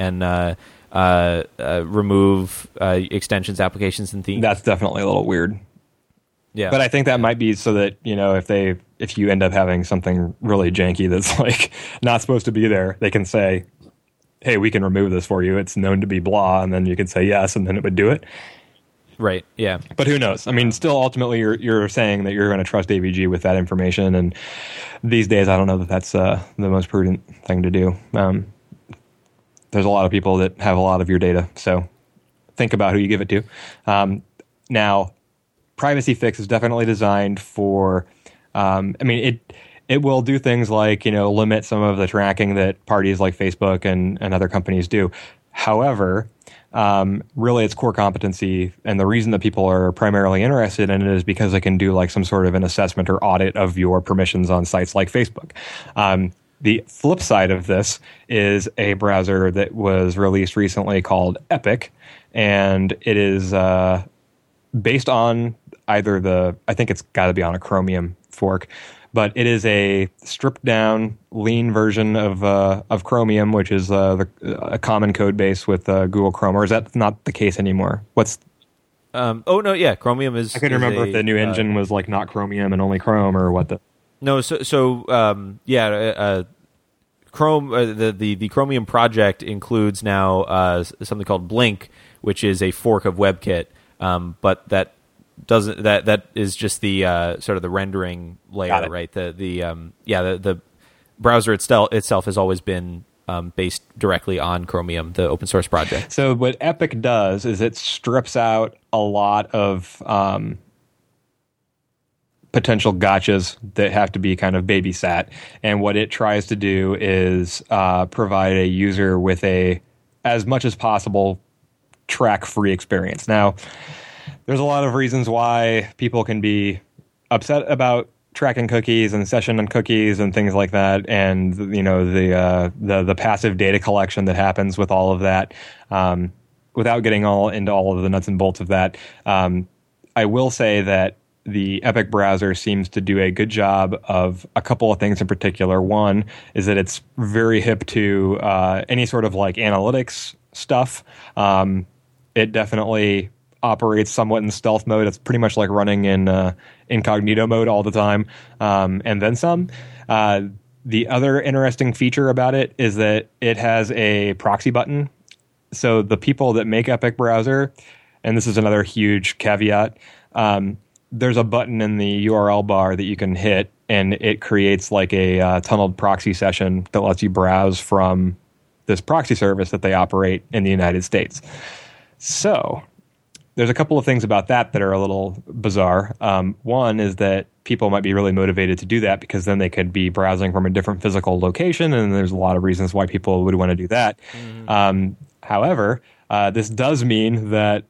remove extensions, applications, and themes. That's definitely a little weird. Yeah, but I think that might be so that if you end up having something really janky that's like not supposed to be there, they can say, "Hey, we can remove this for you. It's known to be blah," and then you can say yes, and then it would do it. Right. Yeah. But who knows? I mean, still, ultimately, you're saying that you're going to trust AVG with that information, and these days, I don't know that that's the most prudent thing to do. There's a lot of people that have a lot of your data, so think about who you give it to. Now, Privacy Fix is definitely designed for. It will do things like limit some of the tracking that parties like Facebook and other companies do. However, really its core competency and the reason that people are primarily interested in it is because it can do like some sort of an assessment or audit of your permissions on sites like Facebook. The flip side of this is a browser that was released recently called Epic, and it is based on either I think it's got to be on a Chromium fork, but it is a stripped down, lean version of Chromium, which is a common code base with Google Chrome. Or is that not the case anymore? Chromium is. I couldn't remember if the new engine was like not Chromium and only Chrome, or what the. No, Chrome. The Chromium project includes now something called Blink, which is a fork of WebKit, but that doesn't that is just the sort of the rendering layer, right? The browser itself has always been based directly on Chromium, the open source project. So what Epic does is it strips out a lot of potential gotchas that have to be kind of babysat, and what it tries to do is provide a user with as much as possible track-free experience. Now, there's a lot of reasons why people can be upset about tracking cookies and session and cookies and things like that, and the passive data collection that happens with all of that. Without getting into all of the nuts and bolts of that, I will say that the Epic browser seems to do a good job of a couple of things in particular. One is that it's very hip to any sort of like analytics stuff. It definitely operates somewhat in stealth mode. It's pretty much like running in incognito mode all the time, and then some. The other interesting feature about it is that it has a proxy button. So the people that make Epic Browser, and this is another huge caveat, there's a button in the URL bar that you can hit, and it creates like a tunneled proxy session that lets you browse from this proxy service that they operate in the United States. So there's a couple of things about that are a little bizarre. One is that people might be really motivated to do that because then they could be browsing from a different physical location, and there's a lot of reasons why people would want to do that. Mm-hmm. However, this does mean that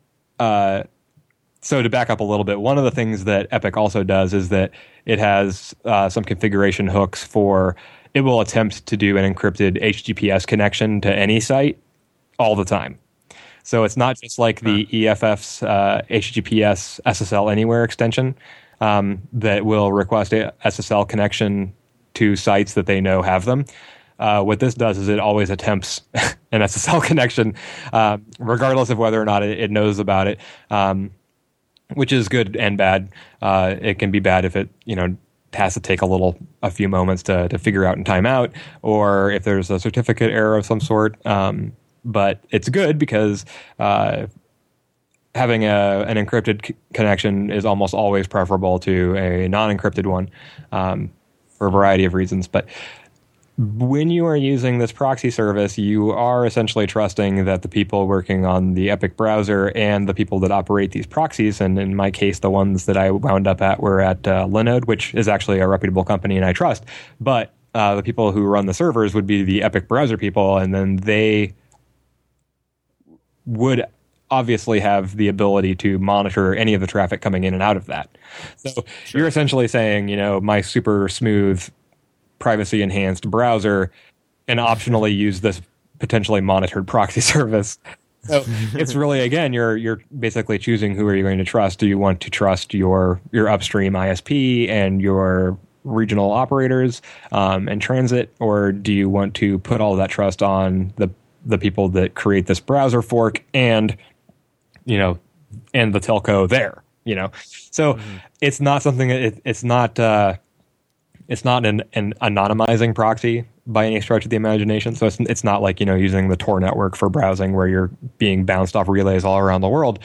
so to back up a little bit, one of the things that Epic also does is that it has some configuration hooks for it will attempt to do an encrypted HTTPS connection to any site all the time. So it's not just like the EFF's HTTPS SSL Anywhere extension that will request a SSL connection to sites that they know have them. What this does is it always attempts an SSL connection, regardless of whether or not it knows about it, which is good and bad. It can be bad if it has to take a few moments to figure out and time out, or if there's a certificate error of some sort. But it's good because having an encrypted connection is almost always preferable to a non-encrypted one for a variety of reasons. But when you are using this proxy service, you are essentially trusting that the people working on the Epic browser and the people that operate these proxies, and in my case, the ones that I wound up at were at Linode, which is actually a reputable company and I trust. But the people who run the servers would be the Epic browser people, and then they would obviously have the ability to monitor any of the traffic coming in and out of that. So you're essentially saying, my super smooth, privacy enhanced browser and optionally use this potentially monitored proxy service. So it's really, again, you're basically choosing who are you going to trust. Do you want to trust your upstream ISP and your regional operators and transit, or do you want to put all of that trust on the people that create this browser fork and and the telco there, So it's not something, it's not an anonymizing proxy by any stretch of the imagination. So it's not like, using the Tor network for browsing where you're being bounced off relays all around the world.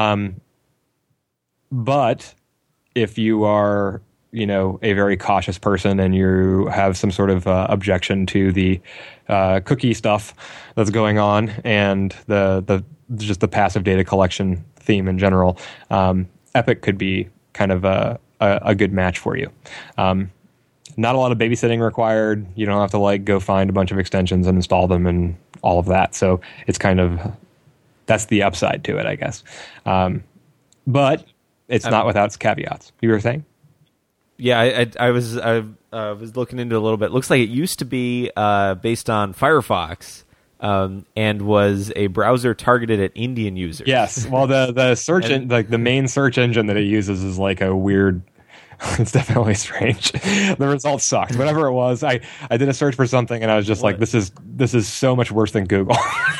But if you are, a very cautious person and you have some sort of objection to the cookie stuff that's going on and just the passive data collection theme in general, Epic could be kind of a good match for you. Not a lot of babysitting required. You don't have to go find a bunch of extensions and install them and all of that. So it's that's the upside to it, I guess. But it's not without its caveats. You were saying? Yeah, I was looking into it a little bit. Looks like it used to be based on Firefox. And was a browser targeted at Indian users. Yes, well, the search the main search engine that it uses is a weird. It's definitely strange. The results sucked. Whatever it was, I did a search for something, and I was just this is so much worse than Google.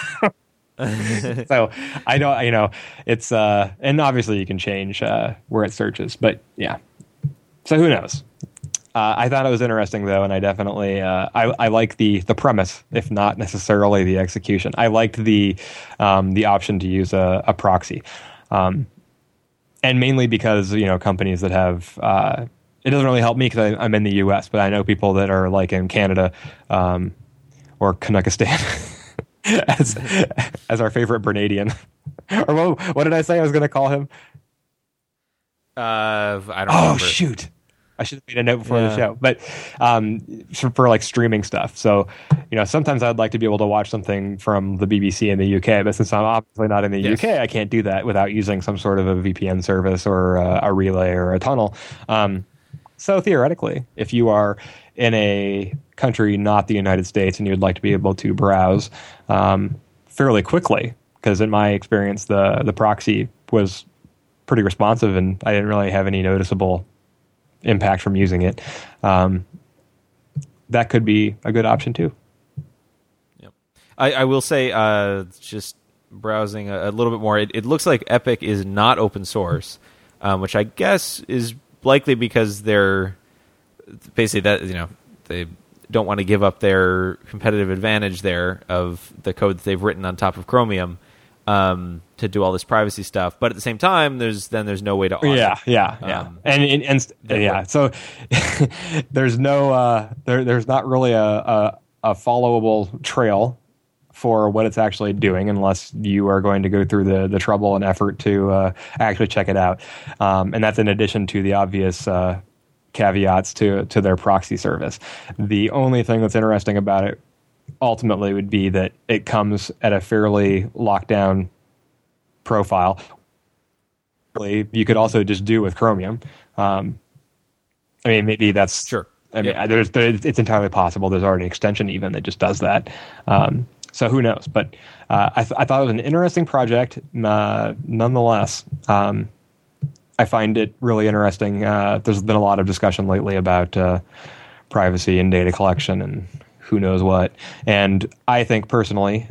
So I don't, it's and obviously you can change where it searches, but yeah. So who knows? I thought it was interesting, though, and I definitely I like the premise, if not necessarily the execution. I liked the option to use a proxy, and mainly because companies that have it doesn't really help me because I'm in the U.S., but I know people that are in Canada or Kazakhstan as our favorite Bernadian. Or what did I say I was going to call him? I don't remember. Oh shoot. I should have made a note before the show, but for streaming stuff. So, sometimes I'd like to be able to watch something from the BBC in the UK, but since I'm obviously not in the UK, I can't do that without using some sort of a VPN service or a relay or a tunnel. So theoretically, if you are in a country not the United States and you'd like to be able to browse fairly quickly, because in my experience, the proxy was pretty responsive and I didn't really have any noticeable impact from using it, that could be a good option too. Yep. I will say, just browsing a little bit more, it looks like Epic is not open source, which I guess is likely because they're basically they don't want to give up their competitive advantage there of the code that they've written on top of Chromium to do all this privacy stuff, but at the same time, there's no way to audit. Yeah. And so there's no there's not really a followable trail for what it's actually doing unless you are going to go through the trouble and effort to actually check it out, and that's in addition to the obvious caveats to their proxy service. The only thing that's interesting about it ultimately would be that it comes at a fairly locked down profile. You could also just do with Chromium. Maybe that's sure. It's entirely possible. There's already an extension even that just does that. So who knows? But I thought it was an interesting project. Nonetheless, I find it really interesting. There's been a lot of discussion lately about privacy and data collection and who knows what. And I think personally,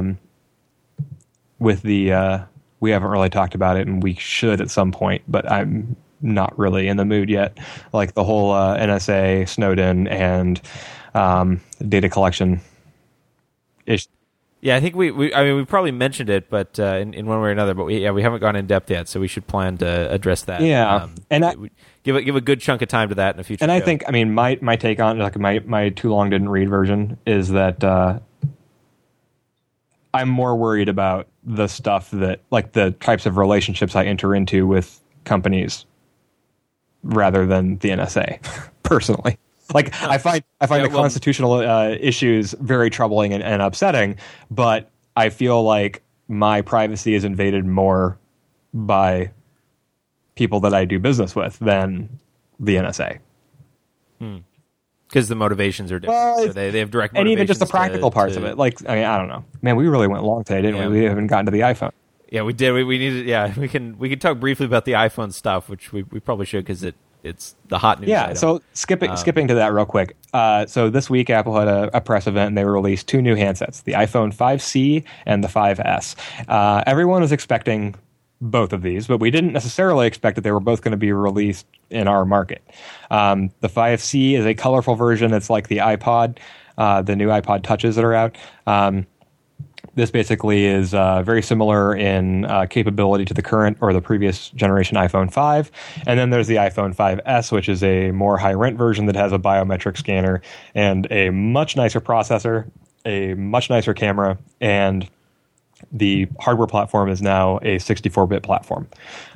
with the we haven't really talked about it, and we should at some point, but I'm not really in the mood yet. Like the whole NSA, Snowden, and data collection issue. Yeah, I think we probably mentioned it, but in one way or another. But we haven't gone in depth yet, so we should plan to address that. Yeah, and give a good chunk of time to that in the future. And I think, my take on my too long didn't read version is that I'm more worried about the stuff that the types of relationships I enter into with companies rather than the NSA personally. I find the constitutional issues very troubling and upsetting, but I feel like my privacy is invaded more by people that I do business with than the NSA. Because the motivations are different. Well, so they have direct motivations. And even just the practical parts of it. Like, I mean, I don't know. Man, we really went long today, didn't we? We haven't gotten to the iPhone. Yeah, we did. We needed. Yeah, we can talk briefly about the iPhone stuff, which we probably should because it's the hot news. Yeah. Item. So skipping to that real quick. So this week Apple had a press event and they released two new handsets: the iPhone 5C and the 5S. Everyone was expecting both of these, but we didn't necessarily expect that they were both going to be released in our market. The 5C is a colorful version. It's like the iPod, the new iPod Touches that are out. This basically is very similar in capability to the current or the previous generation iPhone 5. And then there's the iPhone 5S, which is a more high-rent version that has a biometric scanner and a much nicer processor, a much nicer camera, and the hardware platform is now a 64-bit platform.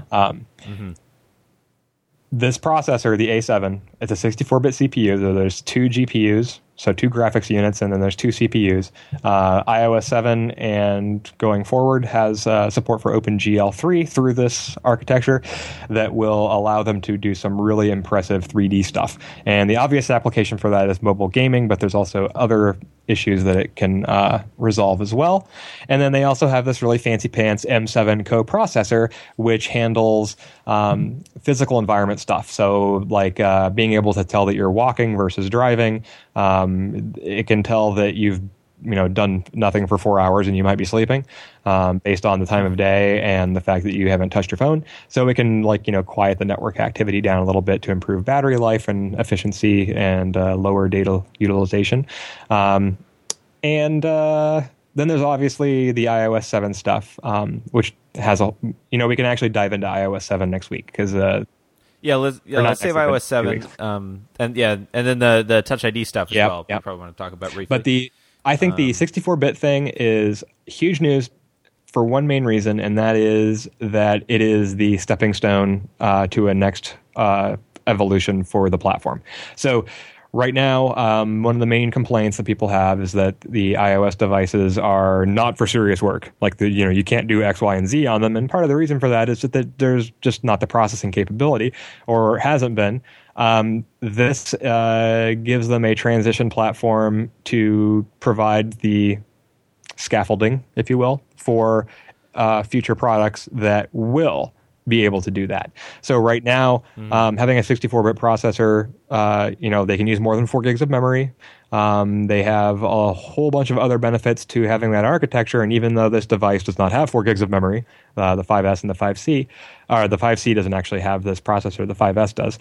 This processor, the A7, it's a 64-bit CPU. So there's two GPUs, so two graphics units, and then there's two CPUs. iOS 7 and going forward has support for OpenGL3 through this architecture that will allow them to do some really impressive 3D stuff. And the obvious application for that is mobile gaming, but there's also other issues that it can resolve as well. And then they also have this really fancy pants M7 coprocessor, which handles physical environment stuff. So like being able to tell that you're walking versus driving. It can tell that you've done nothing for 4 hours and you might be sleeping based on the time of day and the fact that you haven't touched your phone. So it can quiet the network activity down a little bit to improve battery life and efficiency and lower data utilization. And then there's obviously the iOS 7 stuff, which has we can actually dive into iOS 7 next week because let's save iOS 7, and then the Touch ID stuff as well. Yep. We probably want to talk about briefly. But I think the 64-bit thing is huge news for one main reason, and that is that it is the stepping stone to a next evolution for the platform. So right now, one of the main complaints that people have is that the iOS devices are not for serious work. Like you can't do X, Y, and Z on them, and part of the reason for that is that there's just not the processing capability, or hasn't been. This gives them a transition platform to provide the scaffolding, if you will, for future products that will be able to do that. So right now, having a 64-bit processor, they can use more than 4 gigs of memory. They have a whole bunch of other benefits to having that architecture. And even though this device does not have 4 gigs of memory, the 5S and the 5C, or the 5C doesn't actually have this processor, the 5S does.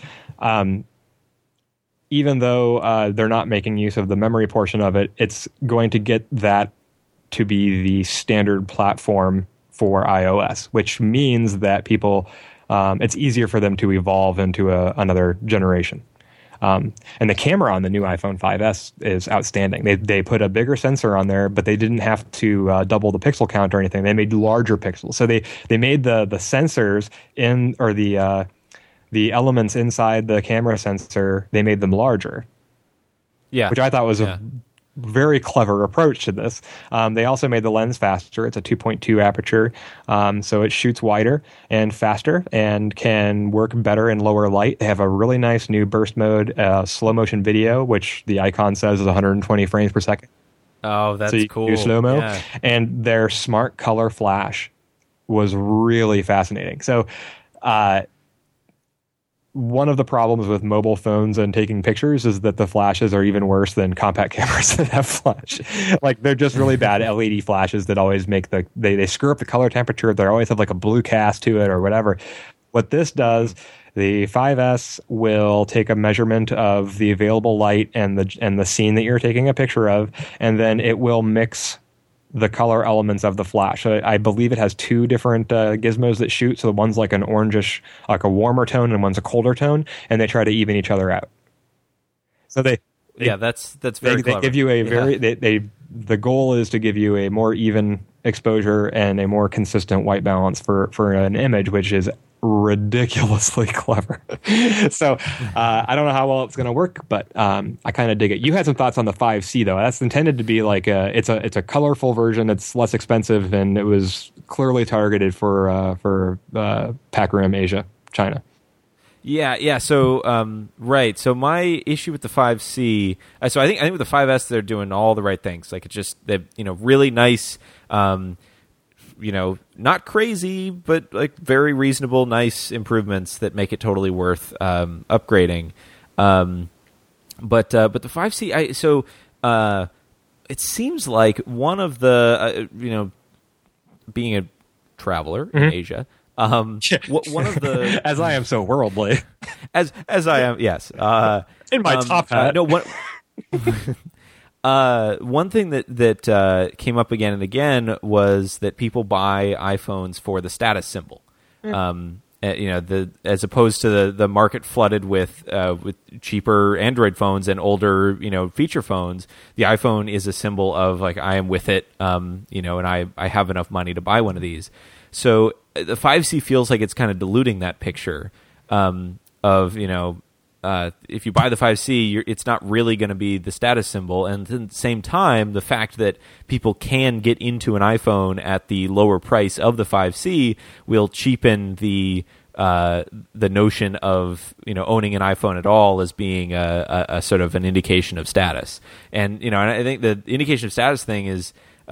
Even though they're not making use of the memory portion of it, it's going to get that to be the standard platform for iOS, which means that people, it's easier for them to evolve into another generation. And the camera on the new iPhone 5S is outstanding. They put a bigger sensor on there, but they didn't have to double the pixel count or anything. They made larger pixels. So they made the sensors the elements inside the camera sensor, they made them larger. Yeah, which I thought was a very clever approach to this. They also made the lens faster. It's a 2.2 aperture, so it shoots wider and faster and can work better in lower light. They have a really nice new burst mode, slow motion video, which the icon says is 120 frames per second. Oh, that's so you cool. Do slow-mo. Yeah. And their smart color flash was really fascinating. So one of the problems with mobile phones and taking pictures is that the flashes are even worse than compact cameras that have flash. Like they're just really bad LED flashes that always make they screw up the color temperature. They always have like a blue cast to it or whatever. What this does, the 5S will take a measurement of the available light and the scene that you're taking a picture of, and then it will mix the color elements of the flash. So I believe it has 2 different gizmos that shoot. So one's like an orangish, like a warmer tone, and one's a colder tone, and they try to even each other out. So that's very clever. They give you the goal is to give you a more even exposure and a more consistent white balance for an image, which is ridiculously clever. So I don't know how well it's going to work, but I kind of dig it. You had some thoughts on the 5C though. That's intended to be like it's a colorful version. It's less expensive, and it was clearly targeted for Pac Rim Asia, China. Yeah. So, right. So my issue with the 5C, so I think with the 5S, they're doing all the right things. Like it's just, they really nice, not crazy, but like very reasonable, nice improvements that make it totally worth upgrading. But the 5C, it seems like one of the, being a traveler in Asia. One of the as I am so worldly, as I am, yes. In my top hat. No, one thing that came up again and again was that people buy iPhones for the status symbol. As opposed to the market flooded with cheaper Android phones and older, feature phones, the iPhone is a symbol of like I am with it, and I have enough money to buy one of these. So the 5C feels like it's kind of diluting that picture of if you buy the 5C, it's not really going to be the status symbol. And at the same time, the fact that people can get into an iPhone at the lower price of the 5C will cheapen the notion of owning an iPhone at all as being a sort of an indication of status. And and I think the indication of status thing is.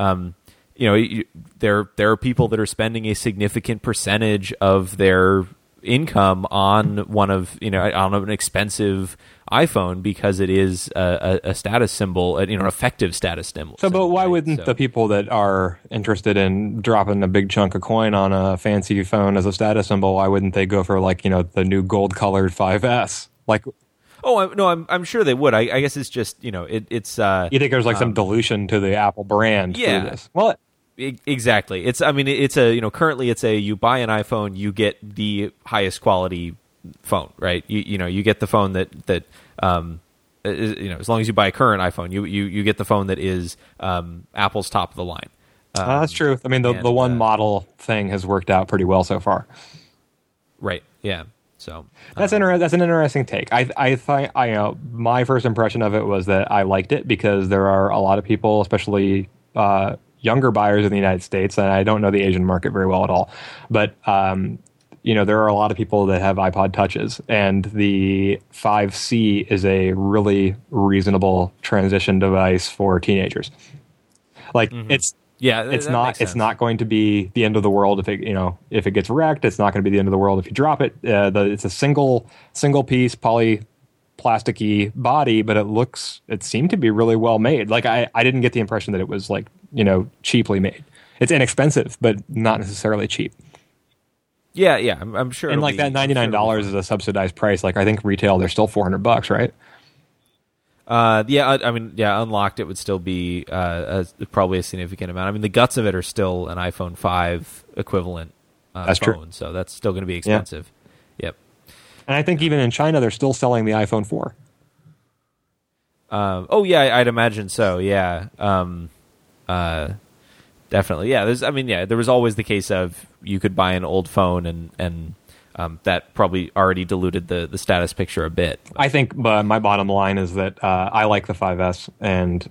There are people that are spending a significant percentage of their income on one of on an expensive iPhone because it is a status symbol, an effective status symbol. So, but why wouldn't the people that are interested in dropping a big chunk of coin on a fancy phone as a status symbol, why wouldn't they go for like the new gold colored 5S? Like, I'm sure they would. I guess it's just it's. You think there's like some dilution to the Apple brand? Yeah. Through this? Well. Exactly. It's a currently it's you buy an iPhone, you get the highest quality phone, right? You get the phone that as long as you buy a current iPhone, you get the phone that is Apple's top of the line. That's true. I mean, the one model thing has worked out pretty well so far. Right. Yeah. So that's an interesting take. I think my first impression of it was that I liked it because there are a lot of people, especially younger buyers in the United States, and I don't know the Asian market very well at all, but there are a lot of people that have iPod Touches, and the 5C is a really reasonable transition device for teenagers. Like it's not going to be the end of the world if it gets wrecked. It's not going to be the end of the world if you drop it. It's a single piece plasticky body, but it seemed to be really well made. Like I didn't get the impression that it was like cheaply made. It's inexpensive, but not necessarily cheap. Yeah, I'm sure. And like that $99 is a subsidized price. Like I think retail they're still $400, right? Unlocked it would still be probably a significant amount. I mean, the guts of it are still an iPhone 5 equivalent that's phone, true. So that's still going to be expensive. Yeah. Yep. And I think even in China they're still selling the iPhone 4. I'd imagine so. Yeah. Definitely. Yeah. There was always the case of you could buy an old phone and that probably already diluted the status picture a bit. I think my bottom line is that I like the 5S, and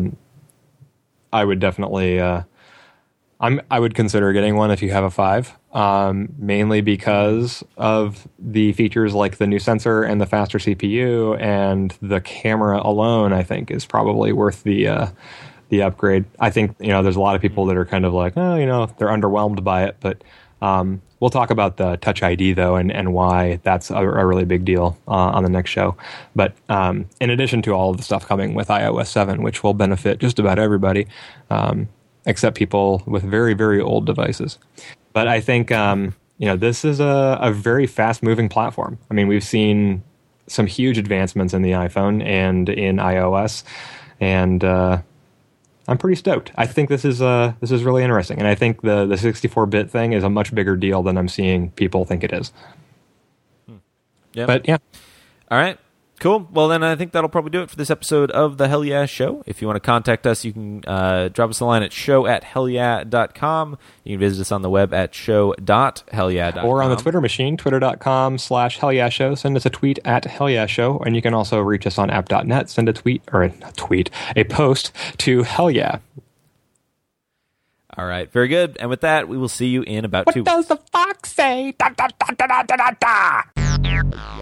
I would definitely I would consider getting one if you have a 5, mainly because of the features like the new sensor and the faster CPU, and the camera alone I think is probably worth the upgrade. I think there's a lot of people that are kind of like, they're underwhelmed by it, but we'll talk about the Touch ID though, and why that's a really big deal on the next show. But in addition to all of the stuff coming with iOS 7, which will benefit just about everybody, except people with very, very old devices. But I think this is a very fast-moving platform. I mean, we've seen some huge advancements in the iPhone and in iOS, and I'm pretty stoked. I think this is really interesting, and I think the 64-bit thing is a much bigger deal than I'm seeing people think it is. Yeah. But yeah. All right. Cool. Well, then I think that'll probably do it for this episode of the Hell Yeah Show. If you want to contact us, you can drop us a line at show@hellyeah.com. You can visit us on the web at show.hellyeah.com. Or on the Twitter machine, twitter.com/hellyeahshow. Send us a tweet at hellyeahshow. And you can also reach us on app.net. Send a post to hellyeah. All right. Very good. And with that, we will see you in about 2 weeks. What does the fox say? Da, da, da, da, da, da, da.